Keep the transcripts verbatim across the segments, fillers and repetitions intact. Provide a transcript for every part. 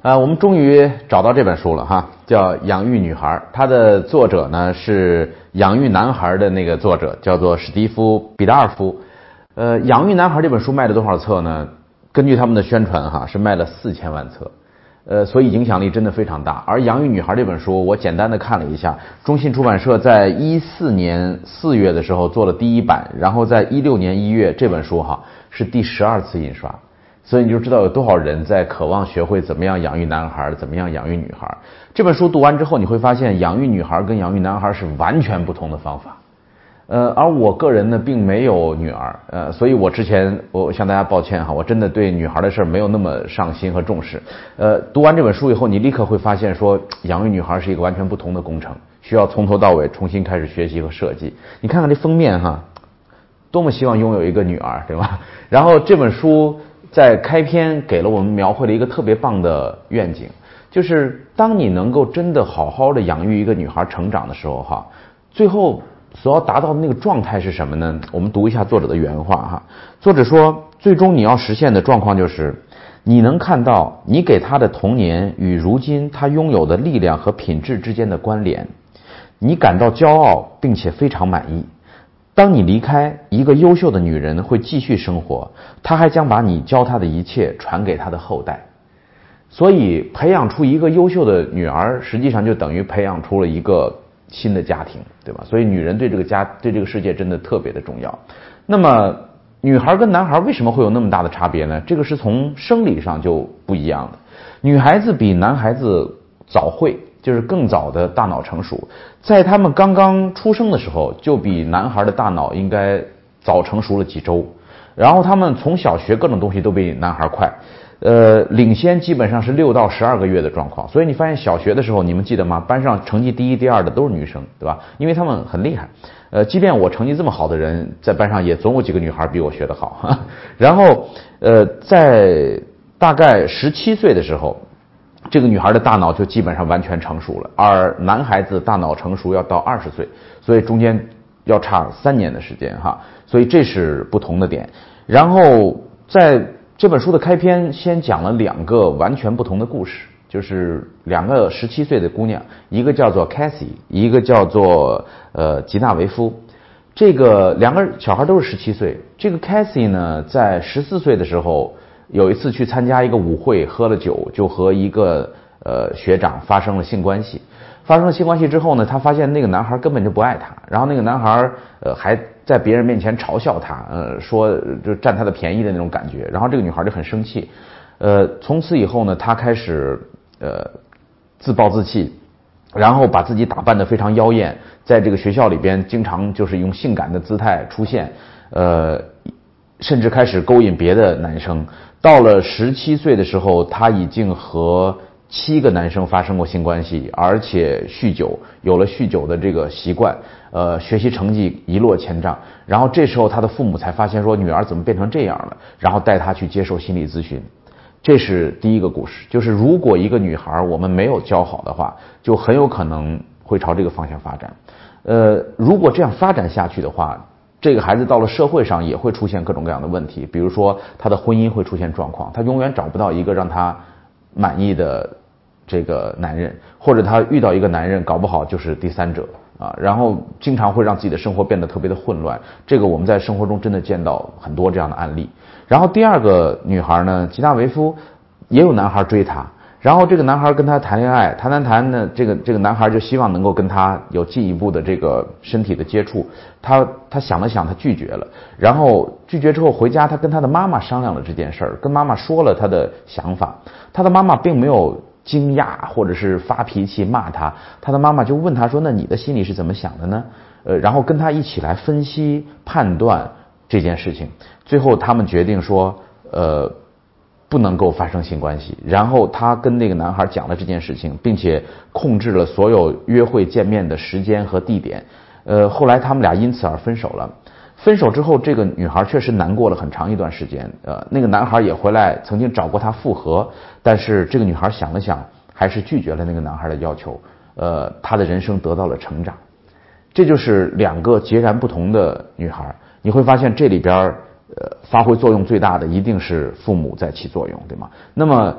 呃，我们终于找到这本书了哈，叫《养育女孩》，它的作者呢是《养育男孩》的那个作者，叫做史蒂夫·比达尔夫。呃，《养育男孩》这本书卖了多少册呢？根据他们的宣传哈，是卖了四千万册。呃，所以影响力真的非常大。而《养育女孩》这本书，我简单的看了一下，中信出版社在一四年四月的时候做了第一版，然后在一六年一月，这本书哈是第十二次印刷。所以你就知道有多少人在渴望学会怎么样养育男孩，怎么样养育女孩。这本书读完之后，你会发现养育女孩跟养育男孩是完全不同的方法。呃，而我个人呢，并没有女儿，呃，所以我之前我向大家抱歉哈，我真的对女孩的事儿没有那么上心和重视。呃，读完这本书以后，你立刻会发现说，养育女孩是一个完全不同的工程，需要从头到尾重新开始学习和设计。你看看这封面哈，多么希望拥有一个女儿，对吧？然后这本书在开篇给了我们描绘了一个特别棒的愿景，就是当你能够真的好好的养育一个女孩成长的时候哈，最后所要达到的那个状态是什么呢？我们读一下作者的原话哈。作者说，最终你要实现的状况就是，你能看到你给她的童年与如今她拥有的力量和品质之间的关联，你感到骄傲并且非常满意。当你离开，一个优秀的女人会继续生活，她还将把你教她的一切传给她的后代。所以培养出一个优秀的女儿，实际上就等于培养出了一个新的家庭，对吧？所以女人对这个家对这个世界真的特别的重要。那么女孩跟男孩为什么会有那么大的差别呢？这个是从生理上就不一样的。女孩子比男孩子早会，就是更早的大脑成熟，在他们刚刚出生的时候，就比男孩的大脑应该早成熟了几周。然后他们从小学各种东西都比男孩快，呃，领先基本上是六到十二个月的状况。所以你发现小学的时候，你们记得吗？班上成绩第一、第二的都是女生，对吧？因为他们很厉害。呃，即便我成绩这么好的人，在班上也总有几个女孩比我学得好。哈。然后，呃，在大概十七岁的时候，这个女孩的大脑就基本上完全成熟了，而男孩子大脑成熟要到二十岁，所以中间要差三年的时间哈。所以这是不同的点。然后在这本书的开篇先讲了两个完全不同的故事，就是两个十七岁的姑娘，一个叫做 Cassie， 一个叫做呃吉纳维夫。这个两个小孩都是十七岁。这个 Cassie 呢，在十四岁的时候有一次去参加一个舞会，喝了酒，就和一个呃学长发生了性关系。发生了性关系之后呢，他发现那个男孩根本就不爱他，然后那个男孩呃还在别人面前嘲笑他，呃说就占他的便宜的那种感觉，然后这个女孩就很生气，呃从此以后呢，她开始呃自暴自弃，然后把自己打扮得非常妖艳，在这个学校里边经常就是用性感的姿态出现，呃甚至开始勾引别的男生。到了十七岁的时候，她已经和七个男生发生过性关系，而且酗酒，有了酗酒的这个习惯，呃，学习成绩一落千丈。然后这时候他的父母才发现说，女儿怎么变成这样了，然后带她去接受心理咨询。这是第一个故事，就是如果一个女孩我们没有教好的话，就很有可能会朝这个方向发展。呃，如果这样发展下去的话，这个孩子到了社会上也会出现各种各样的问题，比如说他的婚姻会出现状况，他永远找不到一个让他满意的这个男人，或者他遇到一个男人搞不好就是第三者啊，然后经常会让自己的生活变得特别的混乱。这个我们在生活中真的见到很多这样的案例。然后第二个女孩呢，吉纳维夫也有男孩追她，然后这个男孩跟她谈恋爱，谈谈谈呢，这个这个男孩就希望能够跟她有进一步的这个身体的接触，他他想了想，他拒绝了。然后拒绝之后回家，他跟他的妈妈商量了这件事儿，跟妈妈说了他的想法。他的妈妈并没有惊讶或者是发脾气骂他，他的妈妈就问他说，那你的心里是怎么想的呢？呃，然后跟他一起来分析判断这件事情。最后他们决定说，呃不能够发生性关系。然后他跟那个男孩讲了这件事情，并且控制了所有约会见面的时间和地点。呃，后来他们俩因此而分手了。分手之后，这个女孩确实难过了很长一段时间。呃，那个男孩也回来曾经找过她复合，但是这个女孩想了想，还是拒绝了那个男孩的要求。呃，她的人生得到了成长。这就是两个截然不同的女孩。你会发现这里边呃发挥作用最大的一定是父母在起作用，对吗？那么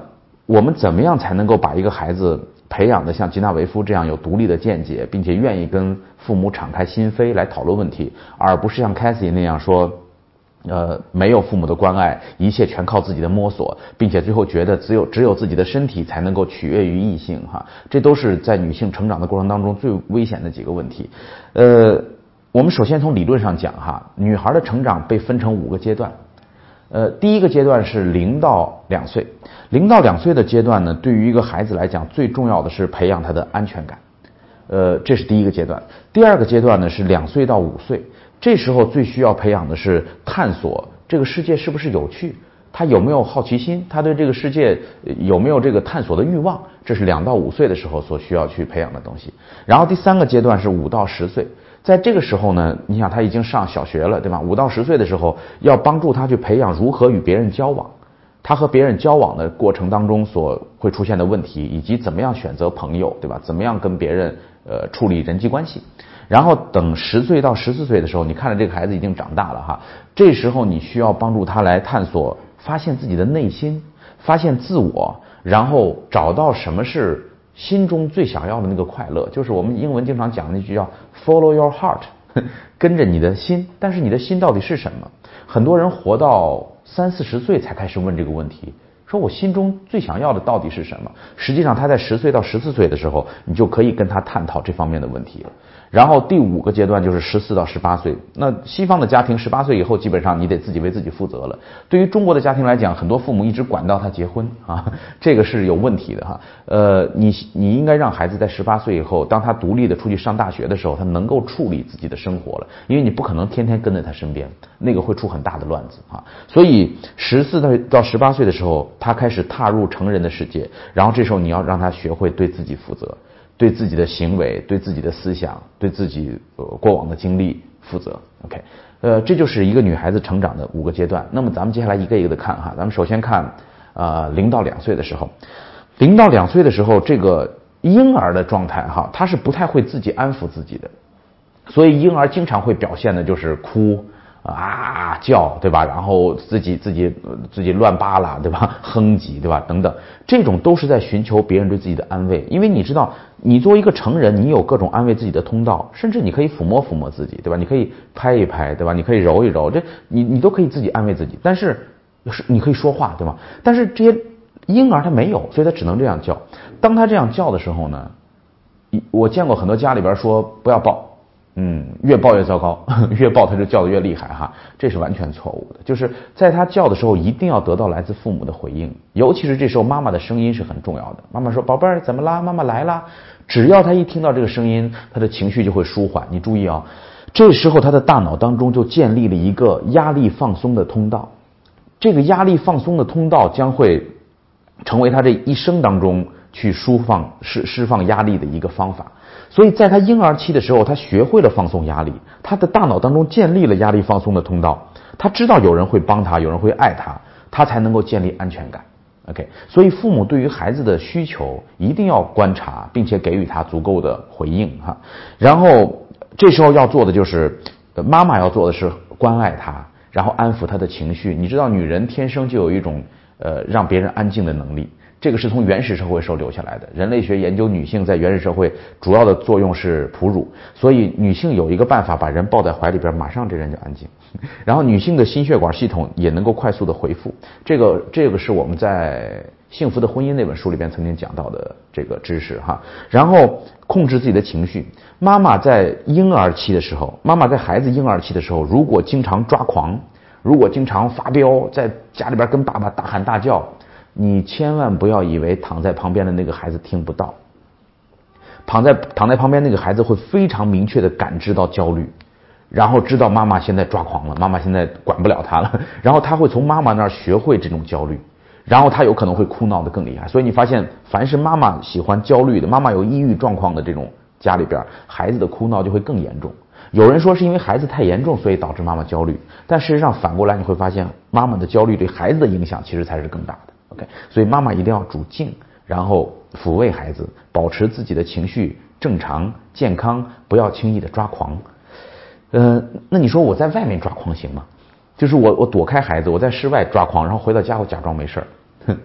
我们怎么样才能够把一个孩子培养的像吉纳维夫这样有独立的见解，并且愿意跟父母敞开心扉来讨论问题，而不是像 Cassie 那样说呃，没有父母的关爱，一切全靠自己的摸索，并且最后觉得只有只有自己的身体才能够取悦于异性哈，这都是在女性成长的过程当中最危险的几个问题。呃，我们首先从理论上讲哈，女孩的成长被分成五个阶段。呃，第一个阶段是零到两岁，零到两岁的阶段呢，对于一个孩子来讲，最重要的是培养他的安全感。呃，这是第一个阶段。第二个阶段呢是两岁到五岁。这时候最需要培养的是探索这个世界是不是有趣，他有没有好奇心，他对这个世界有没有这个探索的欲望，这是两到五岁的时候所需要去培养的东西。然后第三个阶段是五到十岁，在这个时候呢，你想他已经上小学了，对吧？五到十岁的时候，要帮助他去培养如何与别人交往，他和别人交往的过程当中所会出现的问题，以及怎么样选择朋友，对吧？怎么样跟别人呃处理人际关系。然后等十岁到十四岁的时候，你看着这个孩子已经长大了哈，这时候你需要帮助他来探索，发现自己的内心，发现自我，然后找到什么是心中最想要的那个快乐，就是我们英文经常讲的那句叫 follow your heart， 跟着你的心。但是你的心到底是什么？很多人活到三四十岁才开始问这个问题，说我心中最想要的到底是什么？实际上他在十岁到十四岁的时候，你就可以跟他探讨这方面的问题了。然后第五个阶段就是十四到十八岁，那西方的家庭十八岁以后基本上你得自己为自己负责了。对于中国的家庭来讲，很多父母一直管到他结婚啊，这个是有问题的哈。呃，你你应该让孩子在十八岁以后，当他独立的出去上大学的时候，他能够处理自己的生活了，因为你不可能天天跟在他身边，那个会出很大的乱子啊。所以十四到到十八岁的时候，他开始踏入成人的世界，然后这时候你要让他学会对自己负责。对自己的行为，对自己的思想，对自己呃过往的经历负责。OK， 呃，这就是一个女孩子成长的五个阶段。那么咱们接下来一个一个的看哈，咱们首先看呃零到两岁的时候，零到两岁的时候，这个婴儿的状态哈，他是不太会自己安抚自己的，所以婴儿经常会表现的就是哭。啊叫，对吧？然后自己自己自己乱扒拉，对吧？哼唧，对吧？等等，这种都是在寻求别人对自己的安慰。因为你知道，你作为一个成人，你有各种安慰自己的通道，甚至你可以抚摸抚摸自己，对吧？你可以拍一拍，对吧？你可以揉一揉，这你你都可以自己安慰自己。但是是你可以说话，对吗？但是这些婴儿他没有，所以他只能这样叫。当他这样叫的时候呢，我见过很多家里边说不要抱。嗯，越抱越糟糕，越抱他就叫得越厉害哈，这是完全错误的。就是在他叫的时候，一定要得到来自父母的回应，尤其是这时候妈妈的声音是很重要的。妈妈说：“宝贝儿，怎么啦？妈妈来啦。”只要他一听到这个声音，他的情绪就会舒缓。你注意啊，这时候他的大脑当中就建立了一个压力放松的通道，这个压力放松的通道将会成为他这一生当中去释放释释放压力的一个方法。所以在他婴儿期的时候，他学会了放松压力，他的大脑当中建立了压力放松的通道，他知道有人会帮他，有人会爱他，他才能够建立安全感。OK， 所以父母对于孩子的需求一定要观察，并且给予他足够的回应哈。然后这时候要做的就是妈妈要做的是关爱他，然后安抚他的情绪。你知道女人天生就有一种呃让别人安静的能力，这个是从原始社会时候留下来的。人类学研究女性在原始社会主要的作用是哺乳，所以女性有一个办法，把人抱在怀里边，马上这人就安静。然后女性的心血管系统也能够快速的恢复。这个这个是我们在《幸福的婚姻》那本书里边曾经讲到的这个知识哈。然后控制自己的情绪。妈妈在婴儿期的时候，妈妈在孩子婴儿期的时候，如果经常抓狂，如果经常发飙，在家里边跟爸爸大喊大叫，你千万不要以为躺在旁边的那个孩子听不到，躺在躺在旁边那个孩子会非常明确的感知到焦虑，然后知道妈妈现在抓狂了，妈妈现在管不了他了，然后他会从妈妈那儿学会这种焦虑，然后他有可能会哭闹得更厉害。所以你发现凡是妈妈喜欢焦虑的，妈妈有抑郁状况的这种家里边，孩子的哭闹就会更严重。有人说是因为孩子太严重，所以导致妈妈焦虑，但事实上反过来你会发现，妈妈的焦虑对孩子的影响其实才是更大的。OK， 所以妈妈一定要主静，然后抚慰孩子，保持自己的情绪正常健康，不要轻易的抓狂。呃，那你说我在外面抓狂行吗？就是我我躲开孩子，我在室外抓狂，然后回到家我假装没事儿。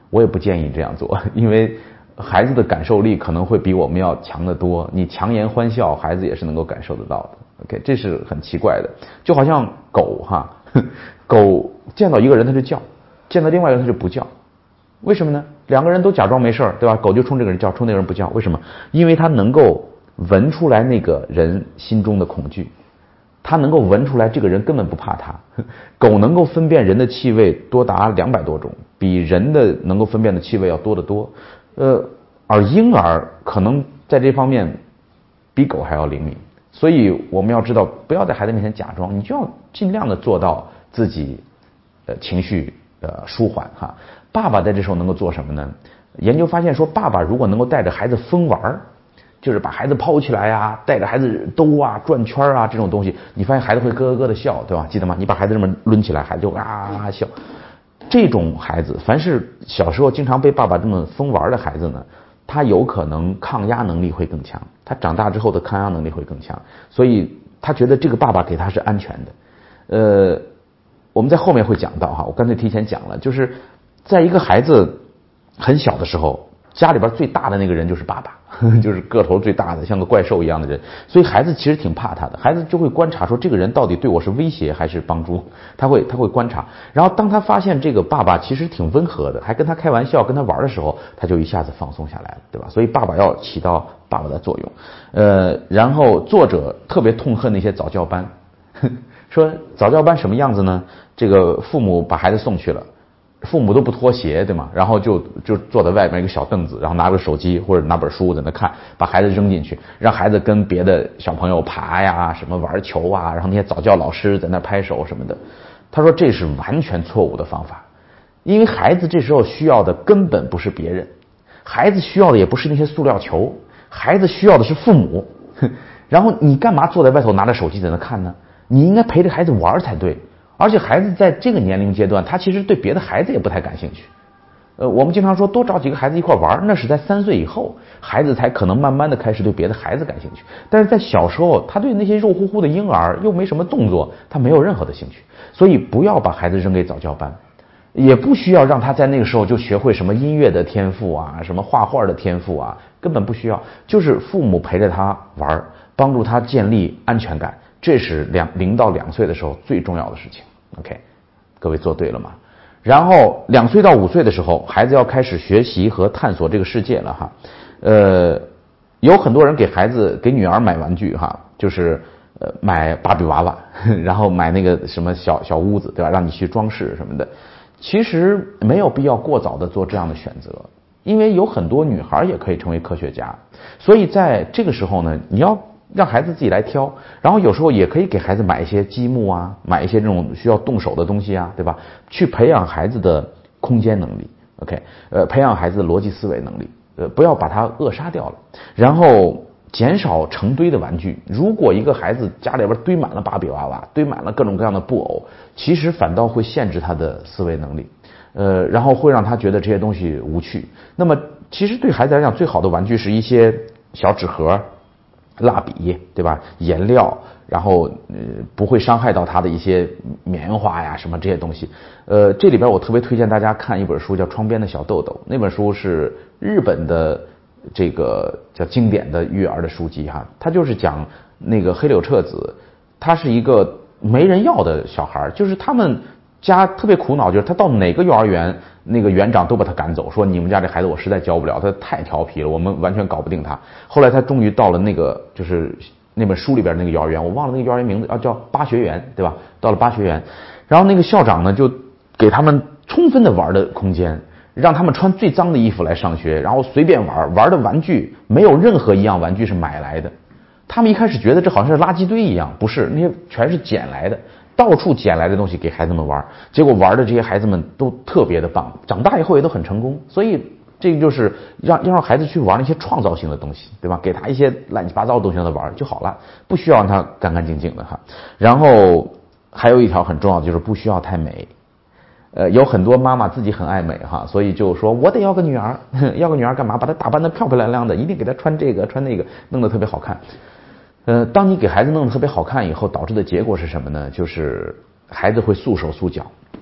我也不建议这样做，因为孩子的感受力可能会比我们要强得多。你强颜欢笑，孩子也是能够感受得到的。OK， 这是很奇怪的，就好像狗哈，狗见到一个人它就叫，见到另外一个人它就不叫，为什么呢？两个人都假装没事，对吧？狗就冲这个人叫，冲那个人不叫，为什么？因为它能够闻出来那个人心中的恐惧，它能够闻出来这个人根本不怕它。狗能够分辨人的气味多达两百多种，比人的能够分辨的气味要多得多。呃，而婴儿可能在这方面比狗还要灵敏。所以我们要知道，不要在孩子面前假装，你就要尽量的做到自己呃情绪呃舒缓哈。爸爸在这时候能够做什么呢？研究发现说，爸爸如果能够带着孩子疯玩，就是把孩子抛起来啊，带着孩子兜啊、转圈啊这种东西，你发现孩子会咯咯咯的笑，对吧？记得吗？你把孩子这么抡起来，孩子就啊啊啊笑。这种孩子，凡是小时候经常被爸爸这么疯玩的孩子呢，他有可能抗压能力会更强，他长大之后的抗压能力会更强，所以他觉得这个爸爸给他是安全的。呃，我们在后面会讲到哈，我干脆提前讲了，就是在一个孩子很小的时候，家里边最大的那个人就是爸爸，就是个头最大的，像个怪兽一样的人，所以孩子其实挺怕他的，孩子就会观察说这个人到底对我是威胁还是帮助，他会他会观察，然后当他发现这个爸爸其实挺温和的，还跟他开玩笑跟他玩的时候，他就一下子放松下来了，对吧？所以爸爸要起到爸爸的作用。呃，然后作者特别痛恨那些早教班，说早教班什么样子呢？这个父母把孩子送去了，父母都不脱鞋，对吗？然后就就坐在外面一个小凳子，然后拿个手机或者拿本书在那看，把孩子扔进去，让孩子跟别的小朋友爬呀，什么玩球啊，然后那些早教老师在那拍手什么的。他说这是完全错误的方法，因为孩子这时候需要的根本不是别人，孩子需要的也不是那些塑料球，孩子需要的是父母。然后你干嘛坐在外头拿着手机在那看呢？你应该陪着孩子玩才对。而且孩子在这个年龄阶段，他其实对别的孩子也不太感兴趣。呃，我们经常说多找几个孩子一块玩，那是在三岁以后，孩子才可能慢慢的开始对别的孩子感兴趣。但是在小时候，他对那些肉乎乎的婴儿又没什么动作，他没有任何的兴趣。所以不要把孩子扔给早教班，也不需要让他在那个时候就学会什么音乐的天赋啊，什么画画的天赋啊，根本不需要。就是父母陪着他玩，帮助他建立安全感，这是两零到两岁的时候最重要的事情。OK， 各位做对了吗？然后两岁到五岁的时候，孩子要开始学习和探索这个世界了哈。呃，有很多人给孩子给女儿买玩具哈，就是呃买芭比娃娃，然后买那个什么小小屋子，对吧？让你去装饰什么的。其实没有必要过早的做这样的选择，因为有很多女孩也可以成为科学家。所以在这个时候呢，你要让孩子自己来挑，然后有时候也可以给孩子买一些积木啊，买一些这种需要动手的东西啊，对吧？去培养孩子的空间能力 ，OK， 呃，培养孩子的逻辑思维能力，呃，不要把它扼杀掉了。然后减少成堆的玩具。如果一个孩子家里边堆满了芭比娃娃，堆满了各种各样的布偶，其实反倒会限制他的思维能力，呃，然后会让他觉得这些东西无趣。那么，其实对孩子来讲，最好的玩具是一些小纸盒。蜡笔，对吧？颜料，然后呃不会伤害到他的一些棉花呀什么这些东西。呃，这里边我特别推荐大家看一本书，叫《窗边的小豆豆》。那本书是日本的这个叫经典的育儿的书籍哈，它就是讲那个黑柳彻子，他是一个没人要的小孩，就是他们家特别苦恼，就是他到哪个幼儿园，那个园长都把他赶走，说你们家这孩子我实在教不了，他太调皮了，我们完全搞不定他。后来他终于到了那个就是那本书里边那个幼儿园，我忘了那个幼儿园名字，啊叫巴学园，对吧？到了巴学园，然后那个校长呢就给他们充分的玩的空间，让他们穿最脏的衣服来上学，然后随便玩，玩的玩具没有任何一样玩具是买来的。他们一开始觉得这好像是垃圾堆一样，不是，那些全是捡来的。到处捡来的东西给孩子们玩，结果玩的这些孩子们都特别的棒，长大以后也都很成功。所以这个就是让要让孩子去玩那些创造性的东西，对吧？给他一些乱七八糟的东西让他玩就好了，不需要让他干干净净的哈。然后还有一条很重要的就是不需要太美。呃，有很多妈妈自己很爱美哈，所以就说我得要个女儿，要个女儿干嘛？把她打扮得漂漂亮亮的，一定给她穿这个穿那个，弄得特别好看。呃，当你给孩子弄得特别好看以后，导致的结果是什么呢？就是孩子会束手束脚。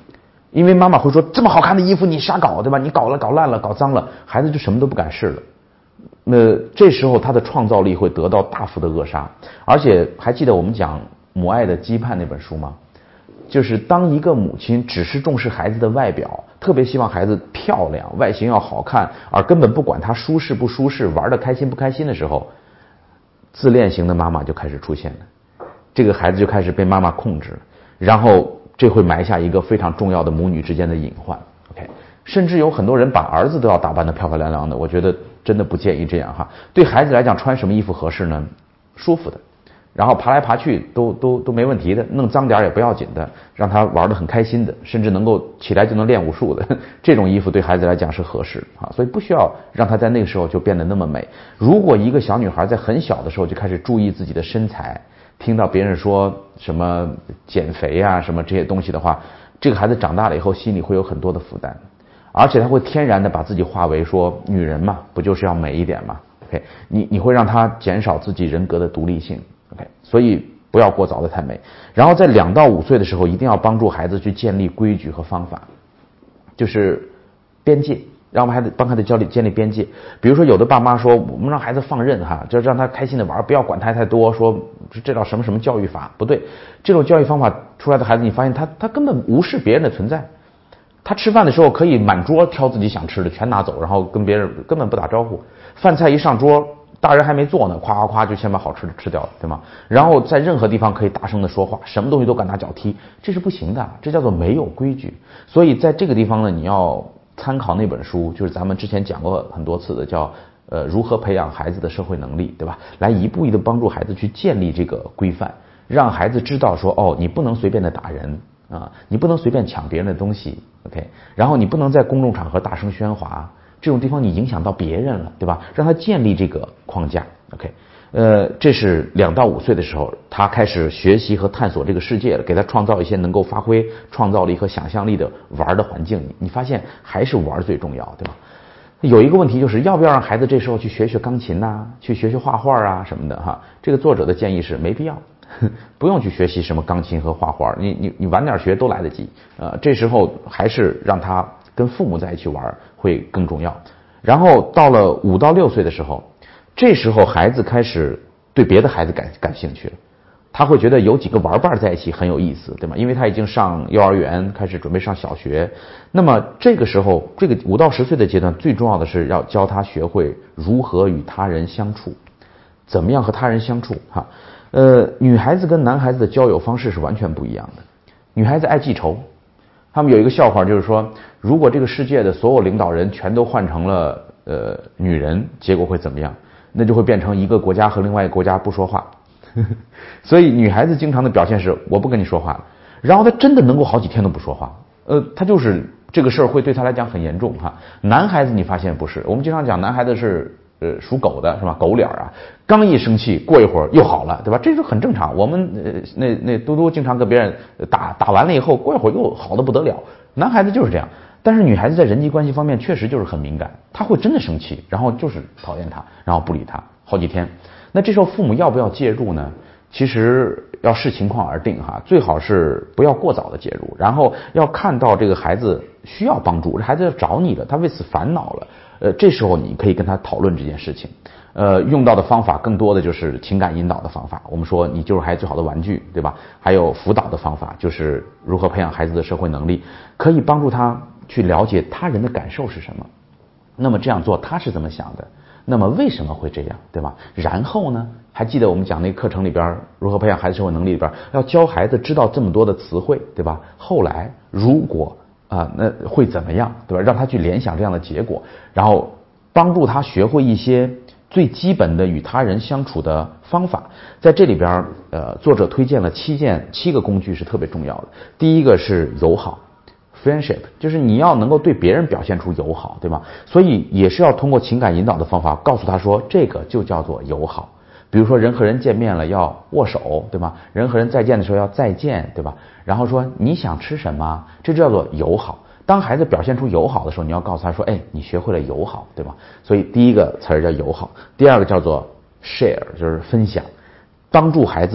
因为妈妈会说这么好看的衣服你瞎搞，对吧？你搞了搞烂了搞脏了，孩子就什么都不敢试了。那这时候他的创造力会得到大幅的扼杀。而且还记得我们讲母爱的羁绊那本书吗？就是当一个母亲只是重视孩子的外表，特别希望孩子漂亮，外形要好看，而根本不管他舒适不舒适，玩得开心不开心的时候，自恋型的妈妈就开始出现了，这个孩子就开始被妈妈控制，然后这会埋下一个非常重要的母女之间的隐患。 OK， 甚至有很多人把儿子都要打扮得漂漂亮亮的，我觉得真的不建议这样哈。对孩子来讲，穿什么衣服合适呢？舒服的，然后爬来爬去都都都没问题的，弄脏点也不要紧的，让他玩得很开心的，甚至能够起来就能练武术的，这种衣服对孩子来讲是合适啊，所以不需要让他在那个时候就变得那么美。如果一个小女孩在很小的时候就开始注意自己的身材，听到别人说什么减肥啊什么这些东西的话，这个孩子长大了以后心里会有很多的负担，而且他会天然的把自己化为说女人嘛，不就是要美一点嘛 ？OK， 你你会让他减少自己人格的独立性 ，OK， 所以不要过早的太美。然后在两到五岁的时候，一定要帮助孩子去建立规矩和方法，就是边界。让孩子帮孩子教建立边界，比如说有的爸妈说我们让孩子放任哈，就让他开心的玩，不要管他太多，说这叫什么什么教育法，不对，这种教育方法出来的孩子，你发现他他根本无视别人的存在，他吃饭的时候可以满桌挑自己想吃的全拿走，然后跟别人根本不打招呼，饭菜一上桌，大人还没做呢，夸夸夸就先把好吃的吃掉了，对吗？然后在任何地方可以大声的说话，什么东西都敢拿脚踢，这是不行的，这叫做没有规矩。所以在这个地方呢，你要参考那本书，就是咱们之前讲过很多次的，叫呃如何培养孩子的社会能力，对吧？来一步一步帮助孩子去建立这个规范，让孩子知道说，哦，你不能随便的打人啊，你不能随便抢别人的东西 ，OK， 然后你不能在公众场合大声喧哗，这种地方你影响到别人了，对吧？让他建立这个框架 ，OK。呃，这是两到五岁的时候，他开始学习和探索这个世界了，给他创造一些能够发挥创造力和想象力的玩的环境。你发现还是玩最重要，对吧？有一个问题就是要不要让孩子这时候去学学钢琴呐、啊，去学学画画啊什么的哈？这个作者的建议是没必要，不用去学习什么钢琴和画画，你你你晚点学都来得及。呃，这时候还是让他跟父母在一起玩会更重要。然后到了五到六岁的时候。这时候孩子开始对别的孩子感感兴趣了，他会觉得有几个玩伴在一起很有意思，对吗？因为他已经上幼儿园，开始准备上小学。那么这个时候，这个五到十岁的阶段，最重要的是要教他学会如何与他人相处，怎么样和他人相处哈。呃，女孩子跟男孩子的交友方式是完全不一样的。女孩子爱记仇，他们有一个笑话，就是说，如果这个世界的所有领导人全都换成了呃女人，结果会怎么样？那就会变成一个国家和另外一个国家不说话。所以女孩子经常的表现是我不跟你说话了，然后她真的能够好几天都不说话。呃，她就是这个事儿会对她来讲很严重哈。男孩子你发现不是，我们经常讲男孩子是呃属狗的是吧？狗脸啊，刚一生气过一会儿又好了，对吧？这是很正常。我们呃那那嘟嘟经常跟别人打打完了以后，过一会儿又好的不得了。男孩子就是这样。但是女孩子在人际关系方面确实就是很敏感，她会真的生气，然后就是讨厌他，然后不理他好几天。那这时候父母要不要介入呢？其实要视情况而定哈，最好是不要过早的介入，然后要看到这个孩子需要帮助，这孩子要找你了，他为此烦恼了，呃，这时候你可以跟他讨论这件事情。呃，用到的方法更多的就是情感引导的方法。我们说你就是孩子最好的玩具，对吧？还有辅导的方法，就是如何培养孩子的社会能力，可以帮助他去了解他人的感受是什么。那么这样做他是怎么想的？那么为什么会这样，对吧？然后呢？还记得我们讲那个课程里边如何培养孩子社会能力里边要教孩子知道这么多的词汇，对吧？后来如果啊、呃、那会怎么样，对吧？让他去联想这样的结果，然后帮助他学会一些最基本的与他人相处的方法。在这里边呃作者推荐了七件七个工具是特别重要的。第一个是友好，friendship， 就是你要能够对别人表现出友好，对吧？所以也是要通过情感引导的方法告诉他说，这个就叫做友好。比如说人和人见面了要握手，对吧？人和人再见的时候要再见，对吧？然后说你想吃什么，这就叫做友好。当孩子表现出友好的时候，你要告诉他说，哎，你学会了友好，对吧？所以第一个词儿叫友好，第二个叫做 share， 就是分享，帮助孩子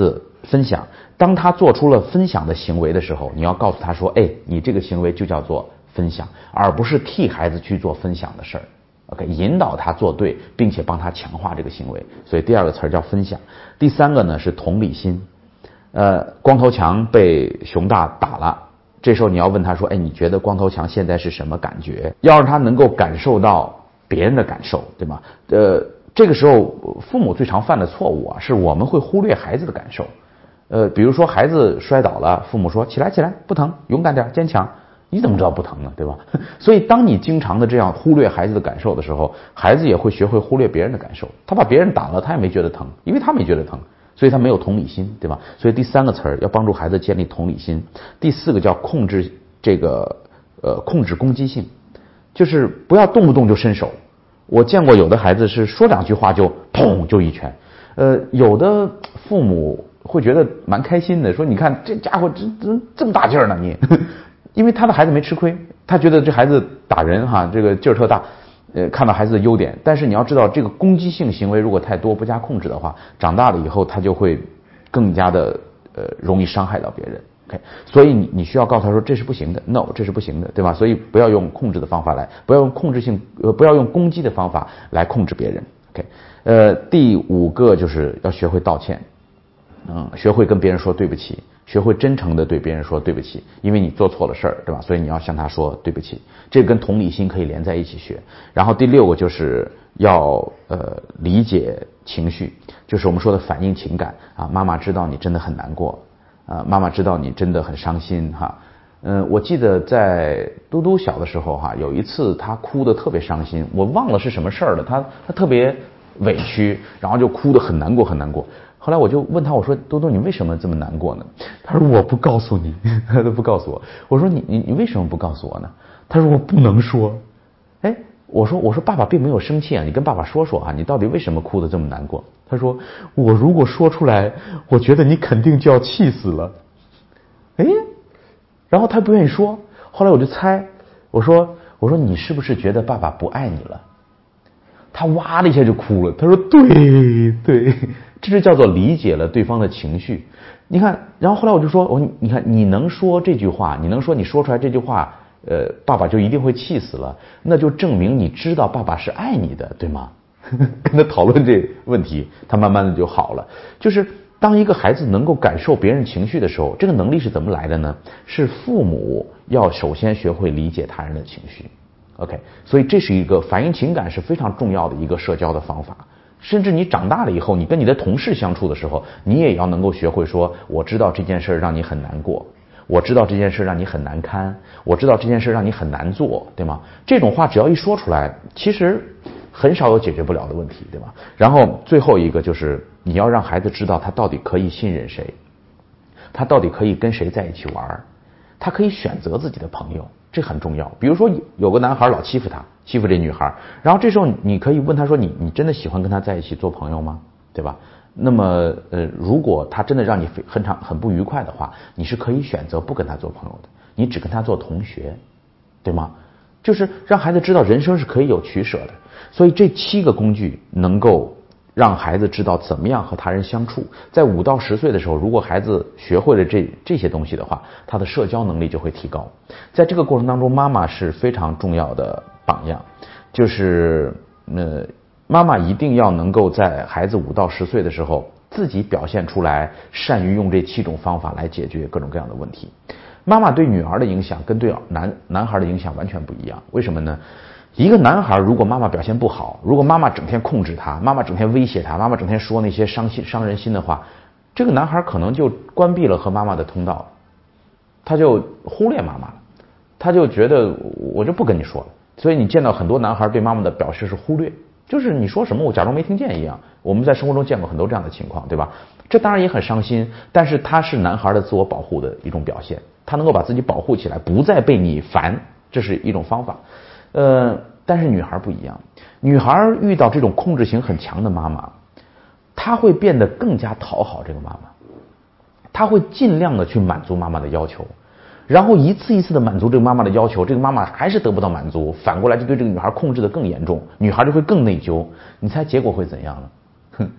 分享。当他做出了分享的行为的时候，你要告诉他说，哎，你这个行为就叫做分享，而不是替孩子去做分享的事儿。OK， 引导他做对，并且帮他强化这个行为。所以第二个词儿叫分享。第三个呢是同理心。呃，光头强被熊大打了，这时候你要问他说，哎，你觉得光头强现在是什么感觉？要让他能够感受到别人的感受，对吗？呃，这个时候父母最常犯的错误啊，是我们会忽略孩子的感受。呃，比如说孩子摔倒了，父母说起来起来，不疼，勇敢点，坚强。你怎么知道不疼呢？对吧？所以当你经常的这样忽略孩子的感受的时候，孩子也会学会忽略别人的感受。他把别人打了，他也没觉得疼，因为他没觉得疼，所以他没有同理心，对吧？所以第三个词儿要帮助孩子建立同理心。第四个叫控制这个呃控制攻击性，就是不要动不动就伸手。我见过有的孩子是说两句话就砰就一拳，呃，有的父母会觉得蛮开心的，说你看这家伙这这这么大劲儿呢你。因为他的孩子没吃亏，他觉得这孩子打人哈，这个劲儿特大，呃，看到孩子的优点。但是你要知道，这个攻击性行为如果太多不加控制的话，长大了以后他就会更加的呃容易伤害到别人。OK， 所以你你需要告诉他说这是不行的 ，no， 这是不行的，对吧？所以不要用控制的方法来，不要用控制性呃不要用攻击的方法来控制别人。OK， 呃，第五个就是要学会道歉，嗯，学会跟别人说对不起。学会真诚的对别人说对不起，因为你做错了事儿，对吧？所以你要向他说对不起，这跟同理心可以连在一起学。然后第六个就是要呃理解情绪，就是我们说的反映情感啊。妈妈知道你真的很难过啊，妈妈知道你真的很伤心哈。嗯、呃，我记得在嘟嘟小的时候哈，有一次他哭得特别伤心，我忘了是什么事儿了，他他特别委屈，然后就哭得很难过很难过。后来我就问他，我说多多你为什么这么难过呢？他说我不告诉你，他都不告诉我。我说你你你为什么不告诉我呢？他说我不能说。哎，我说我说爸爸并没有生气啊，你跟爸爸说说啊，你到底为什么哭得这么难过？他说我如果说出来，我觉得你肯定就要气死了。哎，然后他不愿意说。后来我就猜，我说我说你是不是觉得爸爸不爱你了？他哇的一下就哭了。他说对对。这就叫做理解了对方的情绪。你看，然后后来我就说，我你看，你能说这句话，你能说你说出来这句话，呃，爸爸就一定会气死了，那就证明你知道爸爸是爱你的，对吗？跟他讨论这问题，他慢慢的就好了。就是当一个孩子能够感受别人情绪的时候，这个能力是怎么来的呢？是父母要首先学会理解他人的情绪。OK， 所以这是一个反映情感是非常重要的一个社交的方法。甚至你长大了以后，你跟你的同事相处的时候，你也要能够学会说，我知道这件事让你很难过，我知道这件事让你很难堪，我知道这件事让你很难做，对吗？这种话只要一说出来，其实很少有解决不了的问题，对吧？然后最后一个就是你要让孩子知道他到底可以信任谁，他到底可以跟谁在一起玩，他可以选择自己的朋友，这很重要。比如说有个男孩老欺负他，欺负这女孩，然后这时候你可以问他说，你你真的喜欢跟他在一起做朋友吗？对吧？那么呃，如果他真的让你很长很不愉快的话，你是可以选择不跟他做朋友的，你只跟他做同学，对吗？就是让孩子知道人生是可以有取舍的。所以这七个工具能够让孩子知道怎么样和他人相处。在五到十岁的时候，如果孩子学会了这这些东西的话，他的社交能力就会提高。在这个过程当中，妈妈是非常重要的榜样，就是呃，妈妈一定要能够在孩子五到十岁的时候，自己表现出来善于用这七种方法来解决各种各样的问题。妈妈对女儿的影响跟对男男孩的影响完全不一样。为什么呢？一个男孩如果妈妈表现不好，如果妈妈整天控制他，妈妈整天威胁他，妈妈整天说那些伤心伤人心的话，这个男孩可能就关闭了和妈妈的通道，他就忽略妈妈了，他就觉得我就不跟你说了。所以你见到很多男孩对妈妈的表示是忽略，就是你说什么我假装没听见一样。我们在生活中见过很多这样的情况，对吧？这当然也很伤心，但是他是男孩的自我保护的一种表现，他能够把自己保护起来，不再被你烦，这是一种方法。呃，但是女孩不一样，女孩遇到这种控制型很强的妈妈，她会变得更加讨好这个妈妈，她会尽量的去满足妈妈的要求，然后一次一次的满足这个妈妈的要求，这个妈妈还是得不到满足，反过来就对这个女孩控制的更严重，女孩就会更内疚。你猜结果会怎样呢？哼，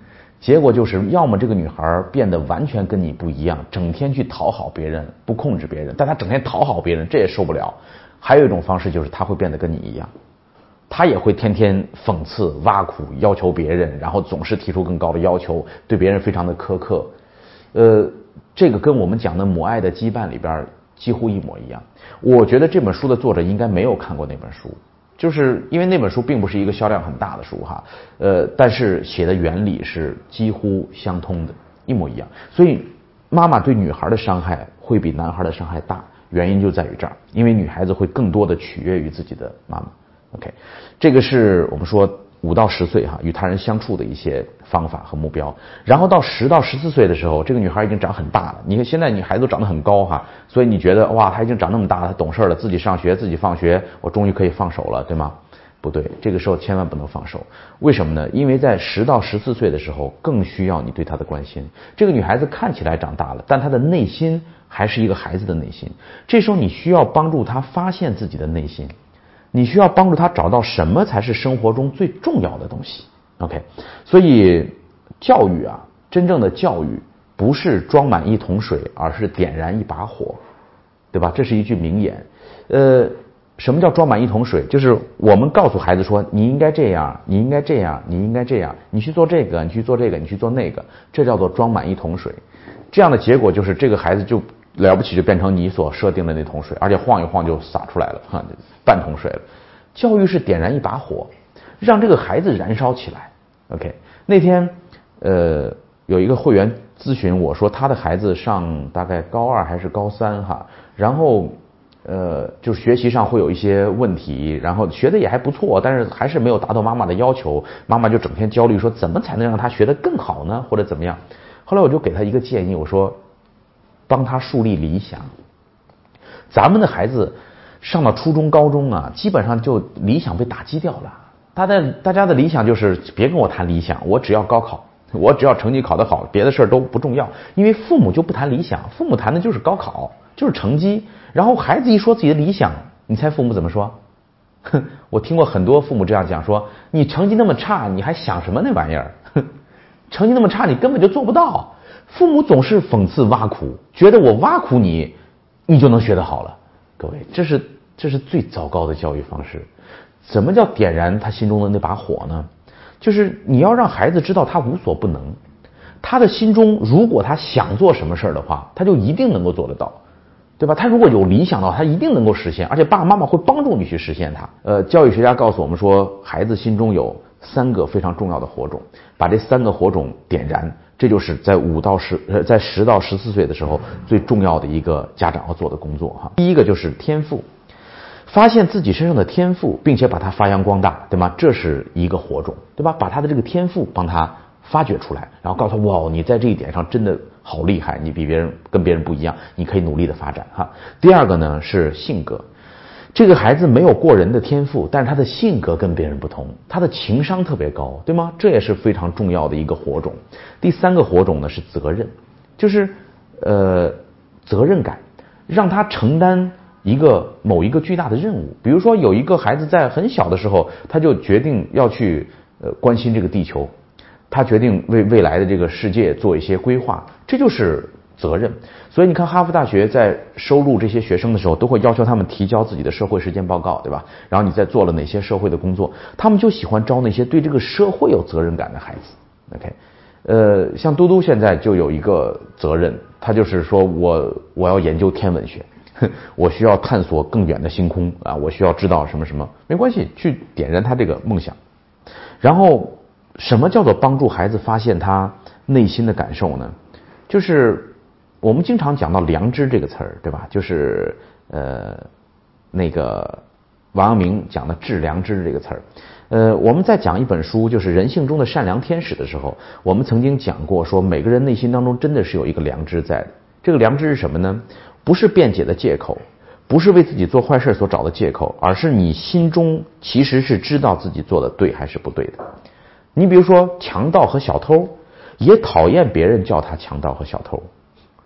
结果就是要么这个女孩变得完全跟你不一样，整天去讨好别人，不控制别人，但她整天讨好别人，这也受不了。还有一种方式就是她会变得跟你一样，她也会天天讽刺挖苦要求别人，然后总是提出更高的要求，对别人非常的苛刻。呃这个跟我们讲的母爱的羁绊里边几乎一模一样。我觉得这本书的作者应该没有看过那本书，就是因为那本书并不是一个销量很大的书哈，呃，但是写的原理是几乎相通的，一模一样。所以妈妈对女孩的伤害会比男孩的伤害大，原因就在于这儿，因为女孩子会更多的取悦于自己的妈妈。OK， 这个是我们说五到十岁哈与他人相处的一些方法和目标。然后到十到十四岁的时候，这个女孩已经长很大了。你看现在女孩子都长得很高哈，所以你觉得哇，她已经长那么大了，她懂事了，自己上学自己放学，我终于可以放手了，对吗？不对，这个时候千万不能放手。为什么呢？因为在十到十四岁的时候，更需要你对她的关心。这个女孩子看起来长大了，但她的内心还是一个孩子的内心。这时候你需要帮助她发现自己的内心。你需要帮助他找到什么才是生活中最重要的东西 OK， 所以教育啊，真正的教育不是装满一桶水，而是点燃一把火，对吧？这是一句名言。呃，什么叫装满一桶水？就是我们告诉孩子说你应该这样，你应该这样，你应该这样，你去做这个，你去做这个，你去做那个，这叫做装满一桶水。这样的结果就是这个孩子就了不起，就变成你所设定的那桶水，而且晃一晃就洒出来了，哈，半桶水了。教育是点燃一把火，让这个孩子燃烧起来。OK， 那天呃有一个会员咨询我说，他的孩子上大概高二还是高三哈，然后呃就是学习上会有一些问题，然后学的也还不错，但是还是没有达到妈妈的要求，妈妈就整天焦虑说怎么才能让他学得更好呢，或者怎么样。后来我就给他一个建议，我说帮他树立理想。咱们的孩子上到初中高中啊，基本上就理想被打击掉了。大家大家的理想就是别跟我谈理想，我只要高考，我只要成绩考得好，别的事儿都不重要。因为父母就不谈理想，父母谈的就是高考，就是成绩。然后孩子一说自己的理想，你猜父母怎么说？哼，我听过很多父母这样讲说，你成绩那么差，你还想什么那玩意儿？成绩那么差，你根本就做不到。父母总是讽刺挖苦，觉得我挖苦你，你就能学得好了。各位，这是这是最糟糕的教育方式。怎么叫点燃他心中的那把火呢？就是你要让孩子知道他无所不能，他的心中如果他想做什么事儿的话，他就一定能够做得到，对吧？他如果有理想的话，他一定能够实现，而且爸爸妈妈会帮助你去实现它。呃，教育学家告诉我们说，孩子心中有三个非常重要的火种，把这三个火种点燃，这就是在五到十呃在十到十四岁的时候最重要的一个家长要做的工作哈。第一个就是天赋，发现自己身上的天赋，并且把它发扬光大，对吗？这是一个火种，对吧？把他的这个天赋帮他发掘出来，然后告诉他，哇，你在这一点上真的好厉害，你比别人跟别人不一样，你可以努力的发展哈。第二个呢是性格，这个孩子没有过人的天赋，但是他的性格跟别人不同，他的情商特别高，对吗？这也是非常重要的一个火种。第三个火种呢是责任，就是呃责任感，让他承担一个某一个巨大的任务。比如说有一个孩子在很小的时候，他就决定要去呃关心这个地球，他决定为未来的这个世界做一些规划，这就是责任。所以你看哈佛大学在收录这些学生的时候，都会要求他们提交自己的社会实践报告，对吧？然后你在做了哪些社会的工作，他们就喜欢招那些对这个社会有责任感的孩子。 OK， 呃，像嘟嘟现在就有一个责任，他就是说我我要研究天文学，我需要探索更远的星空啊，我需要知道什么什么，没关系，去点燃他这个梦想。然后什么叫做帮助孩子发现他内心的感受呢？就是我们经常讲到良知这个词儿，对吧？就是呃那个王阳明讲的致良知这个词儿。呃我们在讲一本书就是人性中的善良天使的时候，我们曾经讲过说每个人内心当中真的是有一个良知在的。这个良知是什么呢？不是辩解的借口，不是为自己做坏事所找的借口，而是你心中其实是知道自己做的对还是不对的。你比如说强盗和小偷也讨厌别人叫他强盗和小偷，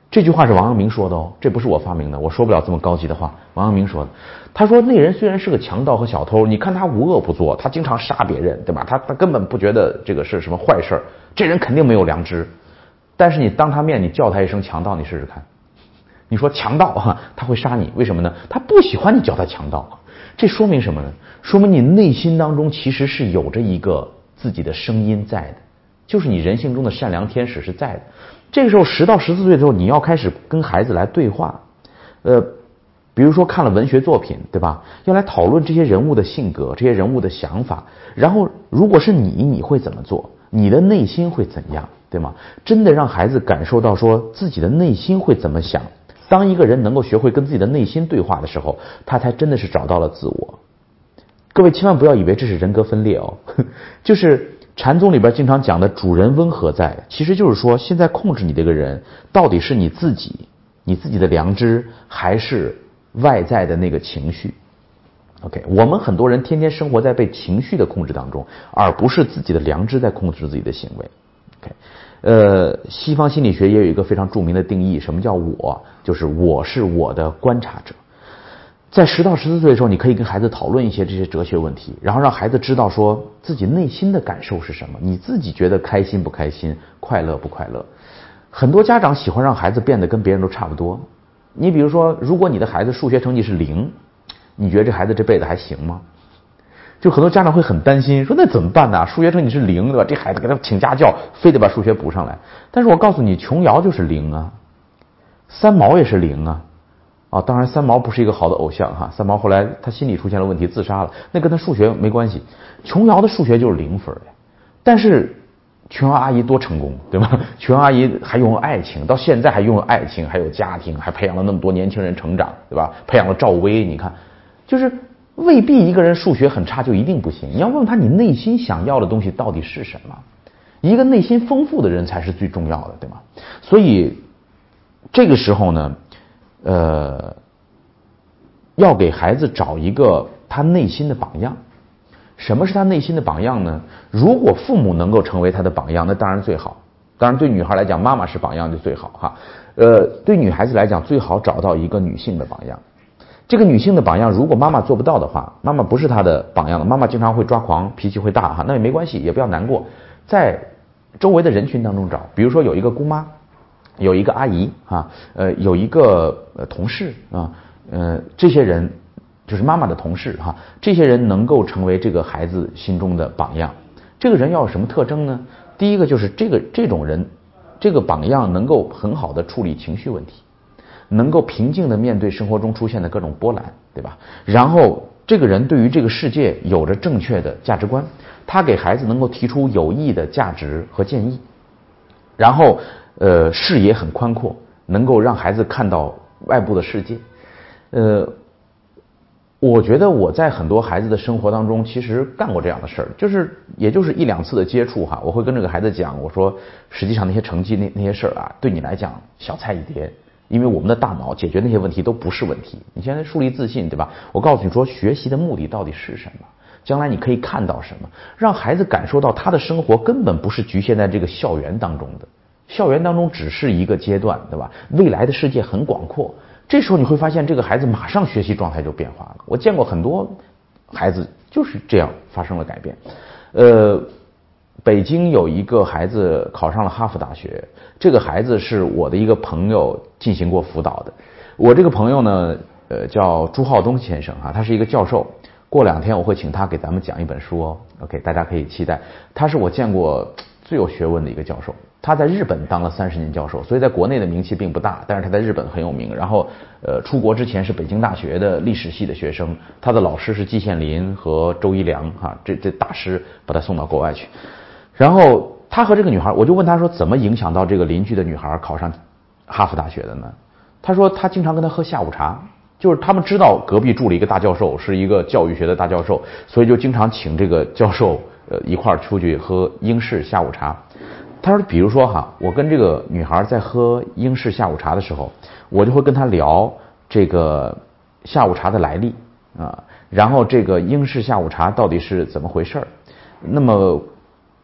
这句话是王阳明说的哦，这不是我发明的，我说不了这么高级的话。王阳明说的，他说那人虽然是个强盗和小偷，你看他无恶不作，他经常杀别人，对吧？他他根本不觉得这个是什么坏事，这人肯定没有良知。但是你当他面，你叫他一声强盗，你试试看。你说强盗哈，他会杀你，为什么呢？他不喜欢你叫他强盗。这说明什么呢？说明你内心当中其实是有着一个自己的声音在的，就是你人性中的善良天使是在的。这个时候十到十四岁的时候，你要开始跟孩子来对话，呃，比如说看了文学作品，对吧？要来讨论这些人物的性格，这些人物的想法，然后如果是你，你会怎么做？你的内心会怎样，对吗？真的让孩子感受到说自己的内心会怎么想。当一个人能够学会跟自己的内心对话的时候，他才真的是找到了自我。各位千万不要以为这是人格分裂哦，就是禅宗里边经常讲的主人翁何在，其实就是说现在控制你这个人到底是你自己，你自己的良知，还是外在的那个情绪。 OK， 我们很多人天天生活在被情绪的控制当中，而不是自己的良知在控制自己的行为。 OK， 呃，西方心理学也有一个非常著名的定义，什么叫我？就是我是我的观察者。在十到十四岁的时候，你可以跟孩子讨论一些这些哲学问题，然后让孩子知道说自己内心的感受是什么，你自己觉得开心不开心，快乐不快乐。很多家长喜欢让孩子变得跟别人都差不多。你比如说，如果你的孩子数学成绩是零，你觉得这孩子这辈子还行吗？就很多家长会很担心，说那怎么办呢？数学成绩是零，对吧？这孩子给他请家教，非得把数学补上来。但是我告诉你，琼瑶就是零啊，三毛也是零啊。啊，当然三毛不是一个好的偶像哈，三毛后来他心理出现了问题，自杀了，那跟他数学没关系。琼瑶的数学就是零分，但是琼瑶阿姨多成功，对吧？琼瑶阿姨还拥有爱情，到现在还拥有爱情，还有家庭，还培养了那么多年轻人成长，对吧？培养了赵薇，你看，就是未必一个人数学很差就一定不行。你要问他你内心想要的东西到底是什么？一个内心丰富的人才是最重要的，对吗？所以这个时候呢，呃，要给孩子找一个他内心的榜样。什么是他内心的榜样呢？如果父母能够成为他的榜样，那当然最好。当然对女孩来讲，妈妈是榜样就最好哈。呃，对女孩子来讲，最好找到一个女性的榜样。这个女性的榜样，如果妈妈做不到的话，妈妈不是她的榜样的，妈妈经常会抓狂，脾气会大哈，那也没关系，也不要难过。在周围的人群当中找，比如说有一个姑妈，有一个阿姨啊，呃，有一个呃同事啊，呃，这些人就是妈妈的同事哈，这些人能够成为这个孩子心中的榜样。这个人要有什么特征呢？第一个就是这个这种人，这个榜样能够很好的处理情绪问题，能够平静的面对生活中出现的各种波澜，对吧？然后这个人对于这个世界有着正确的价值观，他给孩子能够提出有益的价值和建议，然后呃视野很宽阔，能够让孩子看到外部的世界。呃，我觉得我在很多孩子的生活当中其实干过这样的事儿，就是也就是一两次的接触哈，我会跟这个孩子讲，我说实际上那些成绩那那些事儿啊，对你来讲小菜一碟。因为我们的大脑解决那些问题都不是问题。你现在树立自信，对吧？我告诉你说，学习的目的到底是什么？将来你可以看到什么？让孩子感受到他的生活根本不是局限在这个校园当中的，校园当中只是一个阶段，对吧？未来的世界很广阔。这时候你会发现，这个孩子马上学习状态就变化了。我见过很多孩子就是这样发生了改变。呃。北京有一个孩子考上了哈佛大学，这个孩子是我的一个朋友进行过辅导的。我这个朋友呢，呃，叫朱浩东先生哈，他是一个教授。过两天我会请他给咱们讲一本书哦 ，OK， 大家可以期待。他是我见过最有学问的一个教授，他在日本当了三十年教授，所以在国内的名气并不大，但是他在日本很有名。然后，呃，出国之前是北京大学的历史系的学生，他的老师是季羡林和周一良哈，这这大师把他送到国外去。然后他和这个女孩，我就问他说怎么影响到这个邻居的女孩考上哈佛大学的呢？他说他经常跟他喝下午茶，就是他们知道隔壁住了一个大教授，是一个教育学的大教授，所以就经常请这个教授呃一块儿出去喝英式下午茶。他说比如说哈，我跟这个女孩在喝英式下午茶的时候，我就会跟她聊这个下午茶的来历啊，然后这个英式下午茶到底是怎么回事儿。那么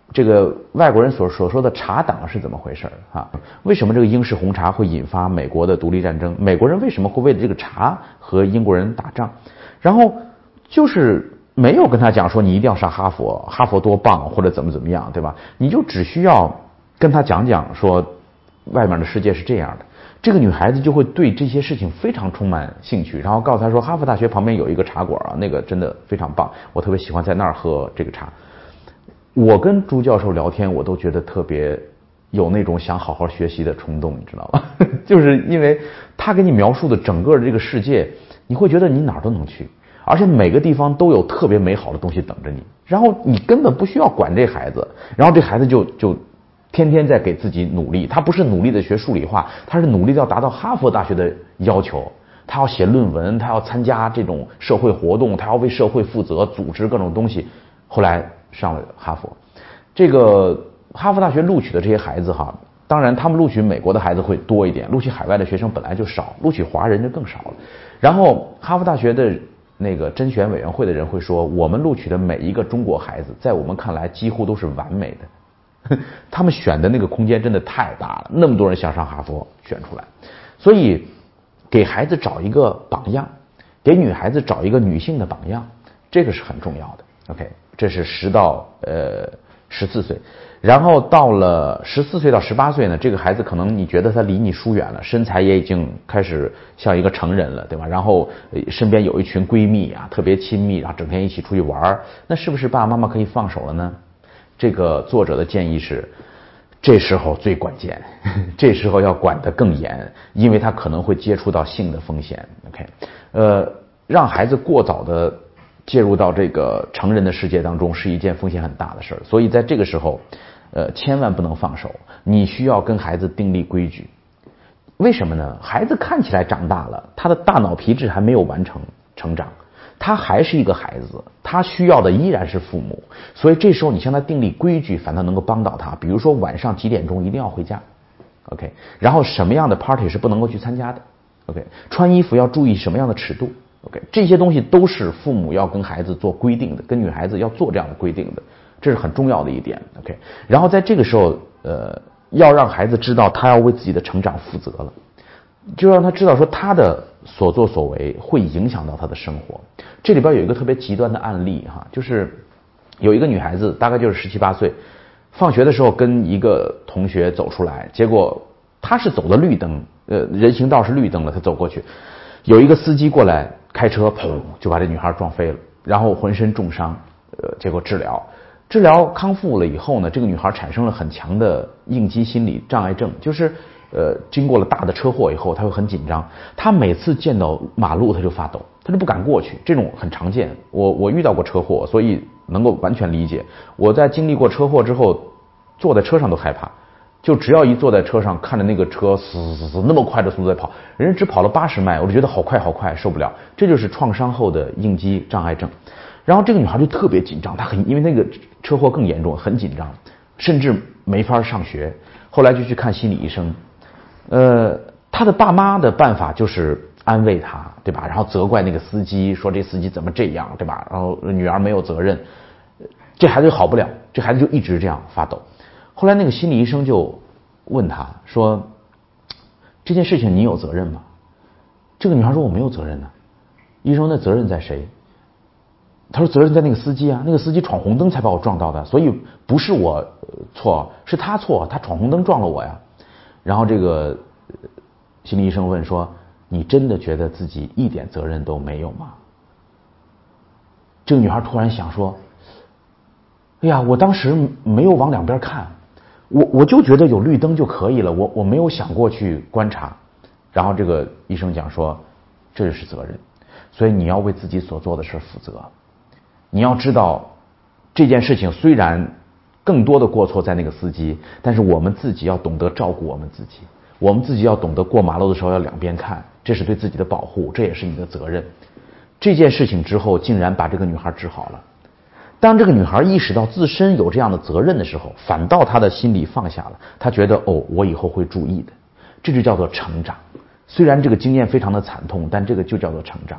这个外国人所所说的茶党是怎么回事啊？为什么这个英式红茶会引发美国的独立战争？美国人为什么会为了这个茶和英国人打仗？然后就是没有跟他讲说你一定要上哈佛，哈佛多棒或者怎么怎么样，对吧？你就只需要跟他讲讲说外面的世界是这样的，这个女孩子就会对这些事情非常充满兴趣，然后告诉他说哈佛大学旁边有一个茶馆啊，那个真的非常棒，我特别喜欢在那儿喝这个茶。我跟朱教授聊天，我都觉得特别有那种想好好学习的冲动，你知道吗？就是因为他给你描述的整个的这个世界，你会觉得你哪儿都能去，而且每个地方都有特别美好的东西等着你，然后你根本不需要管这孩子，然后这孩子就就天天在给自己努力，他不是努力的学数理化，他是努力的要达到哈佛大学的要求，他要写论文，他要参加这种社会活动，他要为社会负责，组织各种东西，后来上了哈佛。这个哈佛大学录取的这些孩子哈，当然他们录取美国的孩子会多一点，录取海外的学生本来就少，录取华人就更少了。然后哈佛大学的那个甄选委员会的人会说，我们录取的每一个中国孩子在我们看来几乎都是完美的，他们选的那个空间真的太大了，那么多人想上哈佛选出来，所以给孩子找一个榜样，给女孩子找一个女性的榜样，这个是很重要的。 OK， 这是十到呃十四岁，然后到了十四岁到十八岁呢，这个孩子可能你觉得他离你疏远了，身材也已经开始像一个成人了，对吧？然后身边有一群闺蜜啊，特别亲密，然后整天一起出去玩，那是不是爸爸妈妈可以放手了呢？这个作者的建议是，这时候最关键，这时候要管得更严，因为他可能会接触到性的风险。OK， 呃，让孩子过早的介入到这个成人的世界当中是一件风险很大的事儿，所以在这个时候，呃，千万不能放手，你需要跟孩子订立规矩。为什么呢？孩子看起来长大了，他的大脑皮质还没有完成成长，他还是一个孩子，他需要的依然是父母，所以这时候你向他订立规矩，反倒能够帮到他。比如说晚上几点钟一定要回家 ，OK， 然后什么样的 party 是不能够去参加的 ，OK， 穿衣服要注意什么样的尺度。OK， 这些东西都是父母要跟孩子做规定的，跟女孩子要做这样的规定的，这是很重要的一点。OK， 然后在这个时候，呃，要让孩子知道他要为自己的成长负责了，就让他知道说他的所作所为会影响到他的生活。这里边有一个特别极端的案例哈，就是有一个女孩子，大概就是十七八岁，放学的时候跟一个同学走出来，结果她是走的绿灯，呃，人行道是绿灯了，她走过去，有一个司机过来开车，砰就把这女孩撞飞了，然后浑身重伤，呃，结果治疗，治疗康复了以后呢，这个女孩产生了很强的应激心理障碍症，就是呃，经过了大的车祸以后，她会很紧张，她每次见到马路她就发抖，她就不敢过去，这种很常见。我我遇到过车祸，所以能够完全理解。我在经历过车祸之后，坐在车上都害怕。就只要一坐在车上，看着那个车嘶嘶嘶那么快的速度在跑，人家只跑了八十迈，我就觉得好快好快，受不了。这就是创伤后的应激障碍症。然后这个女孩就特别紧张，她很因为那个车祸更严重，很紧张，甚至没法上学。后来就去看心理医生，呃，她的爸妈的办法就是安慰她，对吧？然后责怪那个司机，说这司机怎么这样，对吧？然后女儿没有责任，这孩子就好不了，这孩子就一直这样发抖。后来那个心理医生就问他说，这件事情你有责任吗？这个女孩说我没有责任呢。医生，那责任在谁？他说责任在那个司机啊，那个司机闯红灯才把我撞到的，所以不是我错，是他错，他闯红灯撞了我呀。然后这个心理医生问说，你真的觉得自己一点责任都没有吗？这个女孩突然想说，哎呀，我当时没有往两边看，我我就觉得有绿灯就可以了，我我没有想过去观察。然后这个医生讲说，这就是责任，所以你要为自己所做的事负责。你要知道，这件事情虽然更多的过错在那个司机，但是我们自己要懂得照顾我们自己，我们自己要懂得过马路的时候要两边看，这是对自己的保护，这也是你的责任。这件事情之后，竟然把这个女孩治好了。当这个女孩意识到自身有这样的责任的时候，反倒她的心里放下了，她觉得哦，我以后会注意的，这就叫做成长。虽然这个经验非常的惨痛，但这个就叫做成长。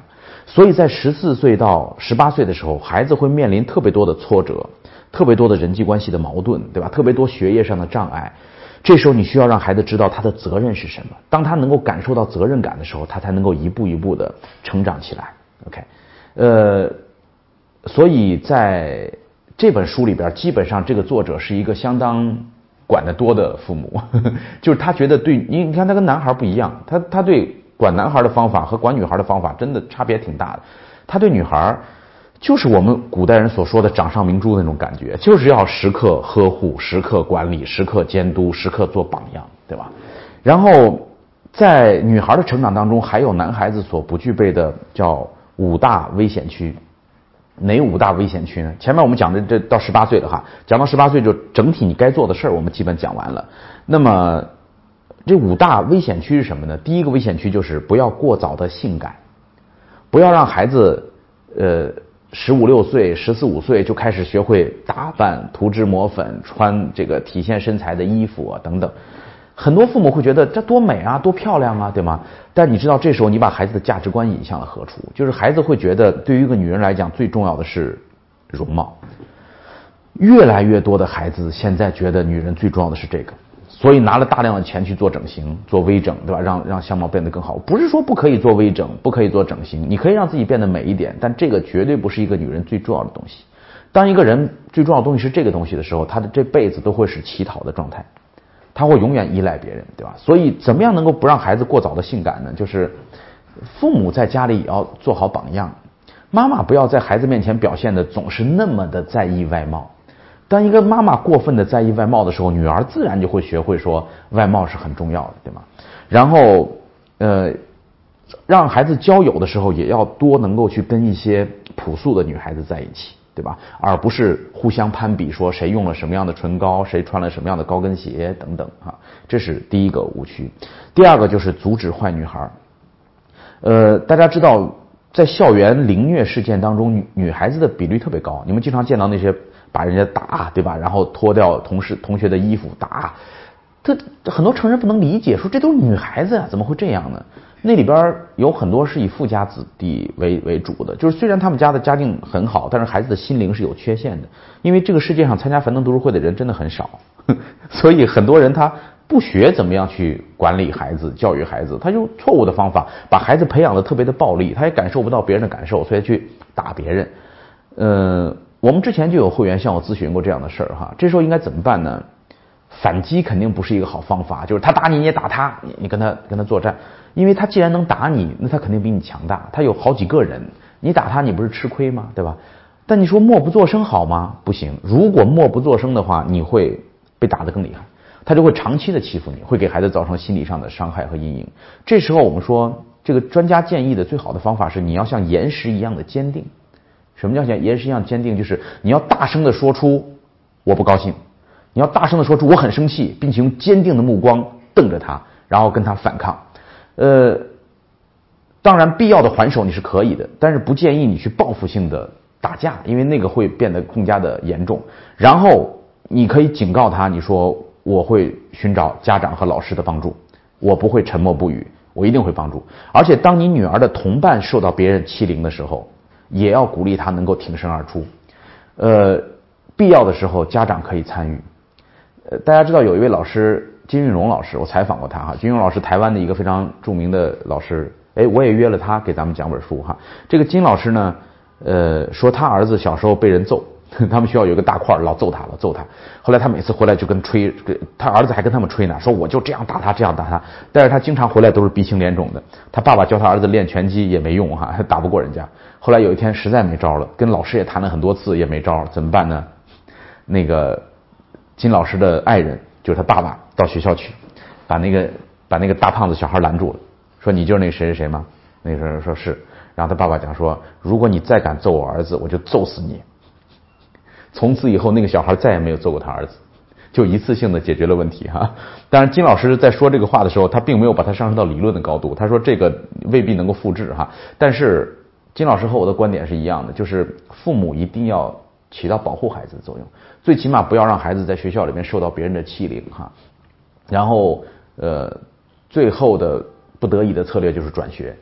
所以在十四岁到十八岁的时候，孩子会面临特别多的挫折，特别多的人际关系的矛盾，对吧？特别多学业上的障碍。这时候你需要让孩子知道他的责任是什么。当他能够感受到责任感的时候，他才能够一步一步的成长起来。OK， 呃，所以在这本书里边，基本上这个作者是一个相当管得多的父母，呵呵，就是他觉得对你，你看他跟男孩不一样，他他对管男孩的方法和管女孩的方法真的差别挺大的。他对女孩就是我们古代人所说的掌上明珠的那种感觉，就是要时刻呵护，时刻管理，时刻监督，时刻做榜样，对吧？然后在女孩的成长当中，还有男孩子所不具备的叫五大危险区。哪五大危险区呢？前面我们讲的这到十八岁了哈，讲到十八岁就整体你该做的事儿我们基本讲完了。那么这五大危险区是什么呢？第一个危险区就是不要过早的性感，不要让孩子呃十五六岁、十四五岁就开始学会打扮、涂脂抹粉、穿这个体现身材的衣服啊等等。很多父母会觉得这多美啊，多漂亮啊，对吗？但你知道这时候你把孩子的价值观引向了何处？就是孩子会觉得对于一个女人来讲最重要的是容貌。越来越多的孩子现在觉得女人最重要的是这个，所以拿了大量的钱去做整形、做微整，对吧？让让相貌变得更好。不是说不可以做微整，不可以做整形，你可以让自己变得美一点，但这个绝对不是一个女人最重要的东西。当一个人最重要的东西是这个东西的时候，他的这辈子都会是乞讨的状态。他会永远依赖别人，对吧？所以怎么样能够不让孩子过早的性感呢？就是父母在家里也要做好榜样，妈妈不要在孩子面前表现的总是那么的在意外貌。当一个妈妈过分的在意外貌的时候，女儿自然就会学会说外貌是很重要的，对吗？然后呃，让孩子交友的时候也要多能够去跟一些朴素的女孩子在一起，对吧？而不是互相攀比，说谁用了什么样的唇膏，谁穿了什么样的高跟鞋等等啊，这是第一个误区。第二个就是阻止坏女孩。呃，大家知道，在校园凌虐事件当中，女女孩子的比率特别高。你们经常见到那些把人家打，对吧？然后脱掉同事同学的衣服打，这很多成人不能理解，说这都是女孩子啊，怎么会这样呢？那里边有很多是以富家子弟为为主的，就是虽然他们家的家境很好，但是孩子的心灵是有缺陷的，因为这个世界上参加樊登读书会的人真的很少，所以很多人他不学怎么样去管理孩子、教育孩子，他用错误的方法把孩子培养的特别的暴力，他也感受不到别人的感受，所以去打别人。呃，我们之前就有会员向我咨询过这样的事儿哈，这时候应该怎么办呢？反击肯定不是一个好方法，就是他打你你也打他，你你跟他跟他作战，因为他既然能打你，那他肯定比你强大，他有好几个人，你打他你不是吃亏吗？对吧？但你说默不作声好吗？不行，如果默不作声的话，你会被打得更厉害，他就会长期的欺负你，会给孩子造成心理上的伤害和阴影。这时候我们说，这个专家建议的最好的方法是你要像岩石一样的坚定。什么叫像岩石一样坚定？就是你要大声的说出我不高兴，你要大声的说出我很生气，并且用坚定的目光瞪着他，然后跟他反抗。呃，当然必要的还手你是可以的，但是不建议你去报复性的打架，因为那个会变得更加的严重。然后你可以警告他，你说我会寻找家长和老师的帮助，我不会沉默不语，我一定会帮助。而且当你女儿的同伴受到别人欺凌的时候，也要鼓励他能够挺身而出。呃，必要的时候家长可以参与。呃，大家知道有一位老师金运荣老师，我采访过他哈。金运荣老师台湾的一个非常著名的老师，哎，我也约了他给咱们讲本书哈。这个金老师呢，呃，说他儿子小时候被人揍，他们学校有一个大块老揍他老揍他。后来他每次回来就跟吹，他儿子还跟他们吹呢，说我就这样打他这样打他。但是他经常回来都是鼻青脸肿的。他爸爸教他儿子练拳击也没用哈，打不过人家。后来有一天实在没招了，跟老师也谈了很多次也没招，怎么办呢？那个金老师的爱人就是他爸爸到学校去，把那个把那个大胖子小孩拦住了，说你就是那个谁谁谁吗？那个人说是，然后他爸爸讲说，如果你再敢揍我儿子，我就揍死你。从此以后，那个小孩再也没有揍过他儿子，就一次性的解决了问题哈。当然，金老师在说这个话的时候，他并没有把它上升到理论的高度，他说这个未必能够复制哈。但是金老师和我的观点是一样的，就是父母一定要起到保护孩子的作用，最起码不要让孩子在学校里面受到别人的欺凌哈。然后呃，最后的不得已的策略就是转学，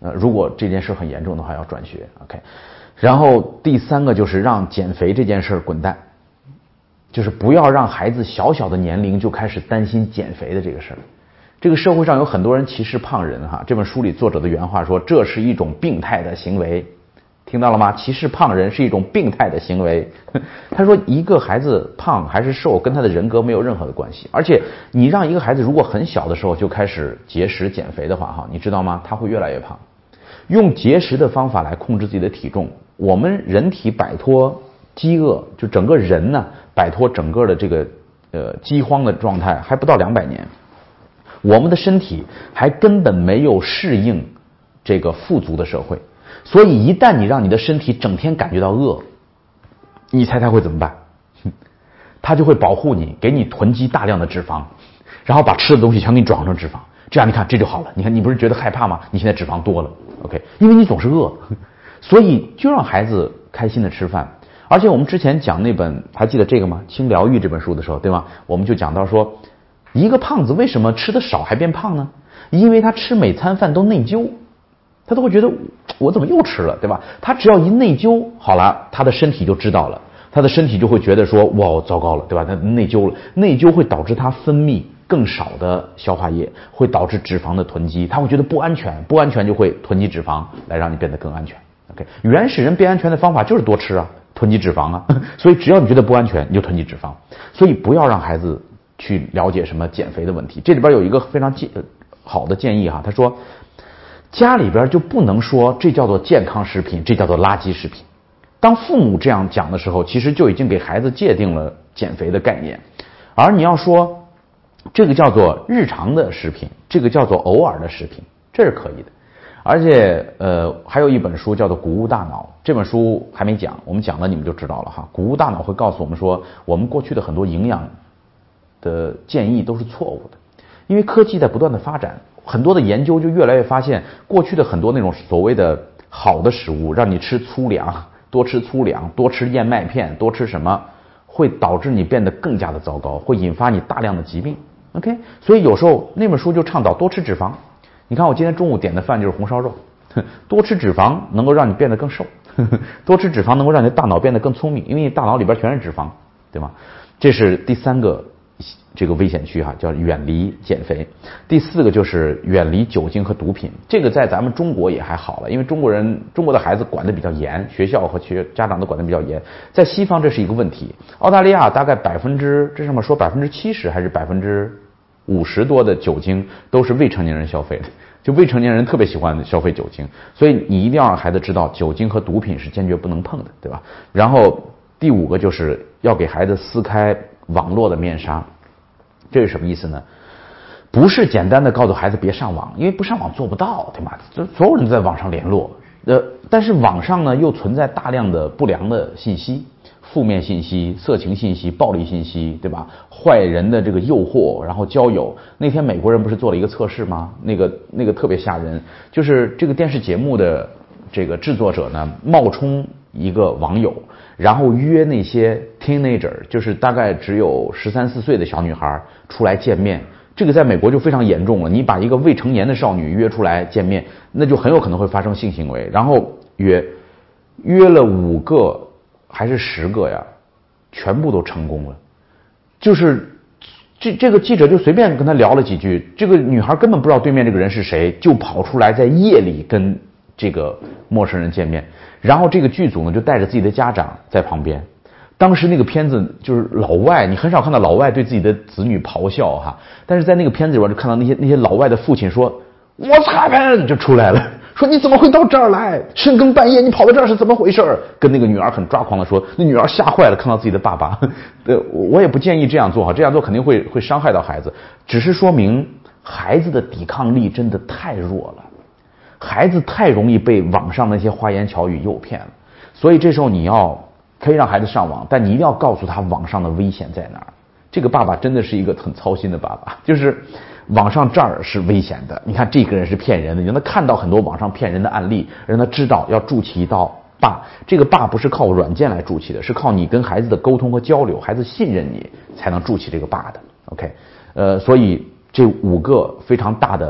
呃，如果这件事很严重的话，要转学。OK， 然后第三个就是让减肥这件事滚蛋，就是不要让孩子小小的年龄就开始担心减肥的这个事儿。这个社会上有很多人歧视胖人哈，这本书里作者的原话说，这是一种病态的行为。听到了吗？歧视胖人是一种病态的行为。他说一个孩子胖还是瘦跟他的人格没有任何的关系，而且你让一个孩子如果很小的时候就开始节食减肥的话哈，你知道吗？他会越来越胖。用节食的方法来控制自己的体重，我们人体摆脱饥饿，就整个人呢摆脱整个的这个呃饥荒的状态还不到两百年，我们的身体还根本没有适应这个富足的社会。所以一旦你让你的身体整天感觉到饿，你猜他会怎么办？他就会保护你，给你囤积大量的脂肪，然后把吃的东西全给你转成脂肪，这样你看这就好了。你看你不是觉得害怕吗？你现在脂肪多了 OK， 因为你总是饿，所以就让孩子开心的吃饭。而且我们之前讲那本还记得这个吗？轻疗愈这本书的时候，对吗？我们就讲到说，一个胖子为什么吃的少还变胖呢？因为他吃每餐饭都内疚，他都会觉得我怎么又吃了，对吧？他只要一内疚，好了，他的身体就知道了，他的身体就会觉得说，哇，糟糕了，对吧？他内疚了，内疚会导致他分泌更少的消化液，会导致脂肪的囤积，他会觉得不安全，不安全就会囤积脂肪来让你变得更安全。OK， 原始人变安全的方法就是多吃啊，囤积脂肪啊，所以只要你觉得不安全，你就囤积脂肪。所以不要让孩子去了解什么减肥的问题。这里边有一个非常好的建议哈，他说，家里边就不能说这叫做健康食品，这叫做垃圾食品。当父母这样讲的时候，其实就已经给孩子界定了减肥的概念。而你要说这个叫做日常的食品，这个叫做偶尔的食品，这是可以的。而且呃，还有一本书叫做《谷物大脑》，这本书还没讲，我们讲了你们就知道了哈。《谷物大脑》会告诉我们说，我们过去的很多营养的建议都是错误的，因为科技在不断的发展。很多的研究就越来越发现，过去的很多那种所谓的好的食物，让你吃粗粮，多吃粗粮，多吃燕麦片，多吃什么，会导致你变得更加的糟糕，会引发你大量的疾病。OK， 所以有时候那本书就倡导多吃脂肪。你看我今天中午点的饭就是红烧肉，多吃脂肪能够让你变得更瘦，多吃脂肪能够让你的大脑变得更聪明，因为你大脑里边全是脂肪，对吗？这是第三个这个危险区哈，叫远离减肥。第四个就是远离酒精和毒品。这个在咱们中国也还好了，因为中国人中国的孩子管得比较严，学校和学家长都管得比较严。在西方这是一个问题。澳大利亚大概百分之这上面说百分之七十还是百分之五十多的酒精都是未成年人消费的，就未成年人特别喜欢消费酒精，所以你一定要让孩子知道酒精和毒品是坚决不能碰的，对吧？然后第五个就是要给孩子撕开网络的面纱。这是什么意思呢？不是简单的告诉孩子别上网，因为不上网做不到，对吧？所有人都在网上联络，呃，但是网上呢又存在大量的不良的信息，负面信息、色情信息、暴力信息，对吧？坏人的这个诱惑，然后交友。那天美国人不是做了一个测试吗？那个那个特别吓人，就是这个电视节目的这个制作者呢，冒充一个网友，然后约那些 teenager， 就是大概只有十三四岁的小女孩出来见面。这个在美国就非常严重了，你把一个未成年的少女约出来见面，那就很有可能会发生性行为。然后约约了五个还是十个呀，全部都成功了。就是这这个记者就随便跟他聊了几句，这个女孩根本不知道对面这个人是谁，就跑出来在夜里跟这个陌生人见面。然后这个剧组呢就带着自己的家长在旁边。当时那个片子就是老外，你很少看到老外对自己的子女咆哮哈，但是在那个片子里边就看到那些那些老外的父亲说 What's happened 就出来了，说你怎么会到这儿来？深更半夜你跑到这儿是怎么回事？跟那个女儿很抓狂的说，那女儿吓坏了，看到自己的爸爸。呃，我也不建议这样做哈，这样做肯定会会伤害到孩子，只是说明孩子的抵抗力真的太弱了，孩子太容易被网上那些花言巧语诱骗了，所以这时候你要可以让孩子上网，但你一定要告诉他网上的危险在哪儿。这个爸爸真的是一个很操心的爸爸，就是网上这儿是危险的，你看这个人是骗人的，你让他看到很多网上骗人的案例，让他知道要筑起一道坝。这个坝不是靠软件来筑起的，是靠你跟孩子的沟通和交流，孩子信任你才能筑起这个坝的。OK， 呃，所以这五个非常大的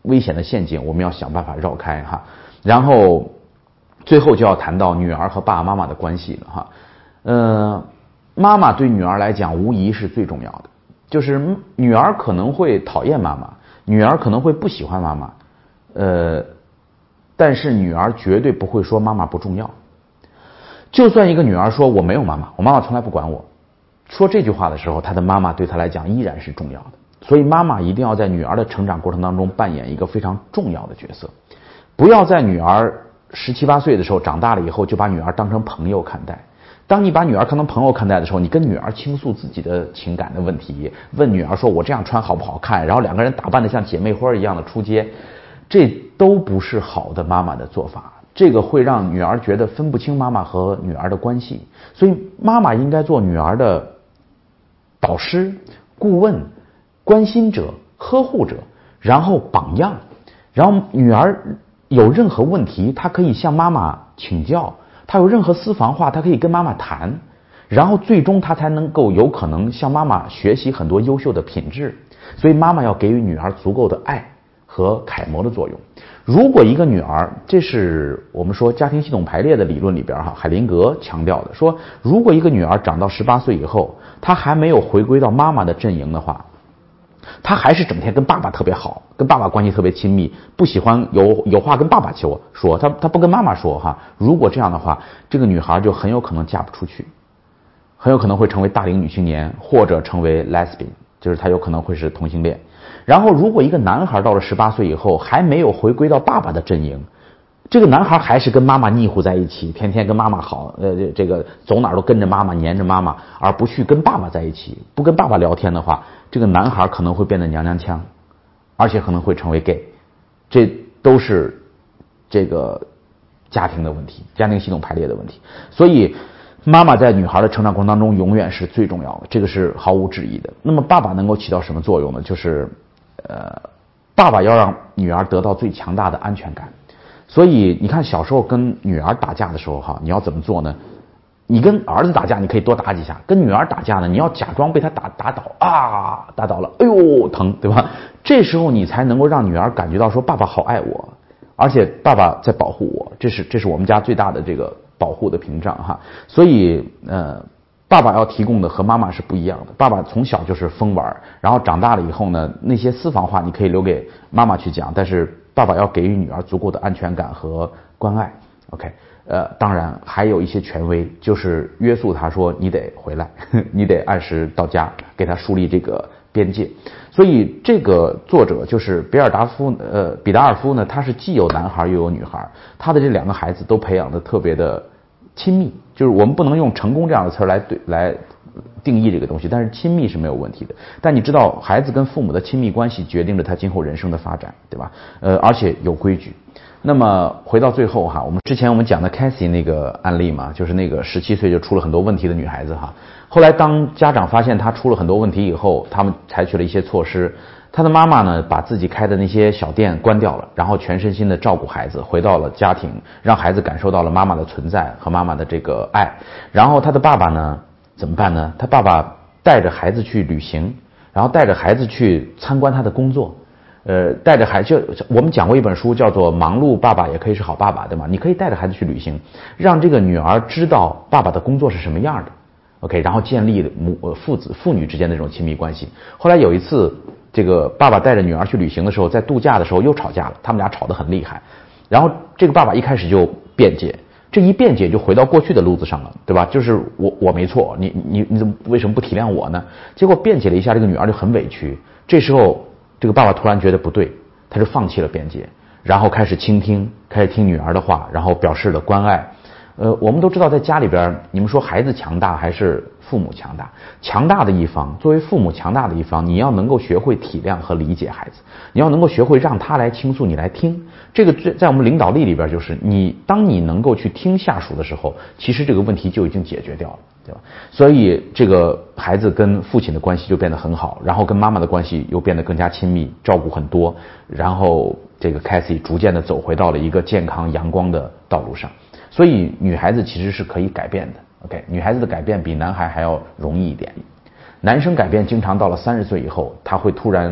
危险的陷阱，我们要想办法绕开哈。然后最后就要谈到女儿和爸爸妈妈的关系了哈。呃，妈妈对女儿来讲无疑是最重要的，就是女儿可能会讨厌妈妈，女儿可能会不喜欢妈妈，呃，但是女儿绝对不会说妈妈不重要。就算一个女儿说我没有妈妈，我妈妈从来不管我，说这句话的时候，她的妈妈对她来讲依然是重要的。所以妈妈一定要在女儿的成长过程当中扮演一个非常重要的角色，不要在女儿十七八岁的时候长大了以后就把女儿当成朋友看待。当你把女儿当成朋友看待的时候，你跟女儿倾诉自己的情感的问题，问女儿说我这样穿好不好看，然后两个人打扮得像姐妹花一样的出街，这都不是好的妈妈的做法，这个会让女儿觉得分不清妈妈和女儿的关系。所以妈妈应该做女儿的导师、顾问、关心者、呵护者，然后榜样，然后女儿有任何问题她可以向妈妈请教，她有任何私房话她可以跟妈妈谈，然后最终她才能够有可能向妈妈学习很多优秀的品质。所以妈妈要给予女儿足够的爱和楷模的作用。如果一个女儿，这是我们说家庭系统排列的理论里边哈，海灵格强调的，说如果一个女儿长到十八岁以后，她还没有回归到妈妈的阵营的话，她还是整天跟爸爸特别好，跟爸爸关系特别亲密，不喜欢有有话跟爸爸说，说她她不跟妈妈说哈。如果这样的话，这个女孩就很有可能嫁不出去，很有可能会成为大龄女青年，或者成为 lesbian， 就是她有可能会是同性恋。然后如果一个男孩到了十八岁以后还没有回归到爸爸的阵营，这个男孩还是跟妈妈腻糊在一起，天天跟妈妈好，呃，这个走哪儿都跟着妈妈，黏着妈妈，而不去跟爸爸在一起，不跟爸爸聊天的话，这个男孩可能会变得娘娘腔，而且可能会成为 gay， 这都是这个家庭的问题，家庭系统排列的问题。所以妈妈在女孩的成长过程当中永远是最重要的，这个是毫无质疑的。那么爸爸能够起到什么作用呢？就是呃，爸爸要让女儿得到最强大的安全感。所以你看小时候跟女儿打架的时候哈，你要怎么做呢？你跟儿子打架你可以多打几下，跟女儿打架呢，你要假装被他打打倒啊，打倒了，哎呦疼，对吧？这时候你才能够让女儿感觉到说爸爸好爱我，而且爸爸在保护我，这是这是我们家最大的这个保护的屏障哈。所以呃，爸爸要提供的和妈妈是不一样的。爸爸从小就是疯玩，然后长大了以后呢，那些私房话你可以留给妈妈去讲，但是爸爸要给予女儿足够的安全感和关爱。OK， 呃，当然还有一些权威，就是约束他说你得回来，你得按时到家，给他树立这个边界。所以这个作者就是比尔达夫，呃，比达尔夫呢，他是既有男孩又有女孩，他的这两个孩子都培养的特别的亲密，就是我们不能用成功这样的词来对来定义这个东西，但是亲密是没有问题的。但你知道，孩子跟父母的亲密关系决定着他今后人生的发展，对吧？呃，而且有规矩。那么回到最后哈，我们之前我们讲的 Cassie 那个案例嘛，就是那个十七岁就出了很多问题的女孩子哈。后来当家长发现她出了很多问题以后，他们采取了一些措施。她的妈妈呢，把自己开的那些小店关掉了，然后全身心的照顾孩子，回到了家庭，让孩子感受到了妈妈的存在和妈妈的这个爱。然后她的爸爸呢，怎么办呢？他爸爸带着孩子去旅行，然后带着孩子去参观他的工作。呃，带着孩子，我们讲过一本书叫做《忙碌爸爸也可以是好爸爸》，对吗？你可以带着孩子去旅行，让这个女儿知道爸爸的工作是什么样的 ，OK， 然后建立母父子父女之间的这种亲密关系。后来有一次，这个爸爸带着女儿去旅行的时候，在度假的时候又吵架了，他们俩吵得很厉害。然后这个爸爸一开始就辩解，这一辩解就回到过去的路子上了，对吧？就是我我没错，你你你怎么为什么不体谅我呢？结果辩解了一下，这个女儿就很委屈。这时候这个爸爸突然觉得不对，他就放弃了辩解，然后开始倾听，开始听女儿的话，然后表示了关爱。呃，我们都知道，在家里边，你们说孩子强大还是父母强大？强大的一方，作为父母强大的一方，你要能够学会体谅和理解孩子，你要能够学会让他来倾诉，你来听。这个在我们领导力里边，就是你当你能够去听下属的时候，其实这个问题就已经解决掉了，对吧？所以这个孩子跟父亲的关系就变得很好，然后跟妈妈的关系又变得更加亲密，照顾很多，然后这个 Cassie 逐渐的走回到了一个健康阳光的道路上。所以女孩子其实是可以改变的 ，OK， 女孩子的改变比男孩还要容易一点。男生改变经常到了三十岁以后，他会突然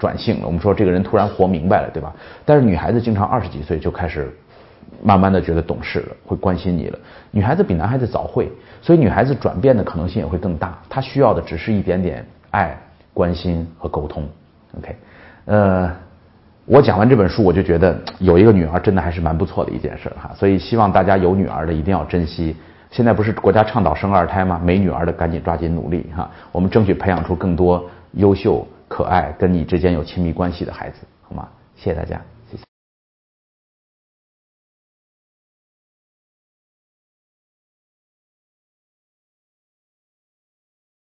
转性了，我们说这个人突然活明白了，对吧？但是女孩子经常二十几岁就开始慢慢的觉得懂事了，会关心你了。女孩子比男孩子早会，所以女孩子转变的可能性也会更大，她需要的只是一点点爱、关心和沟通。OK， 呃，我讲完这本书，我就觉得有一个女儿真的还是蛮不错的一件事哈，所以希望大家有女儿的一定要珍惜。现在不是国家倡导生二胎吗？没女儿的赶紧抓紧努力哈，我们争取培养出更多优秀、可爱、跟你之间有亲密关系的孩子，好吗？谢谢大家。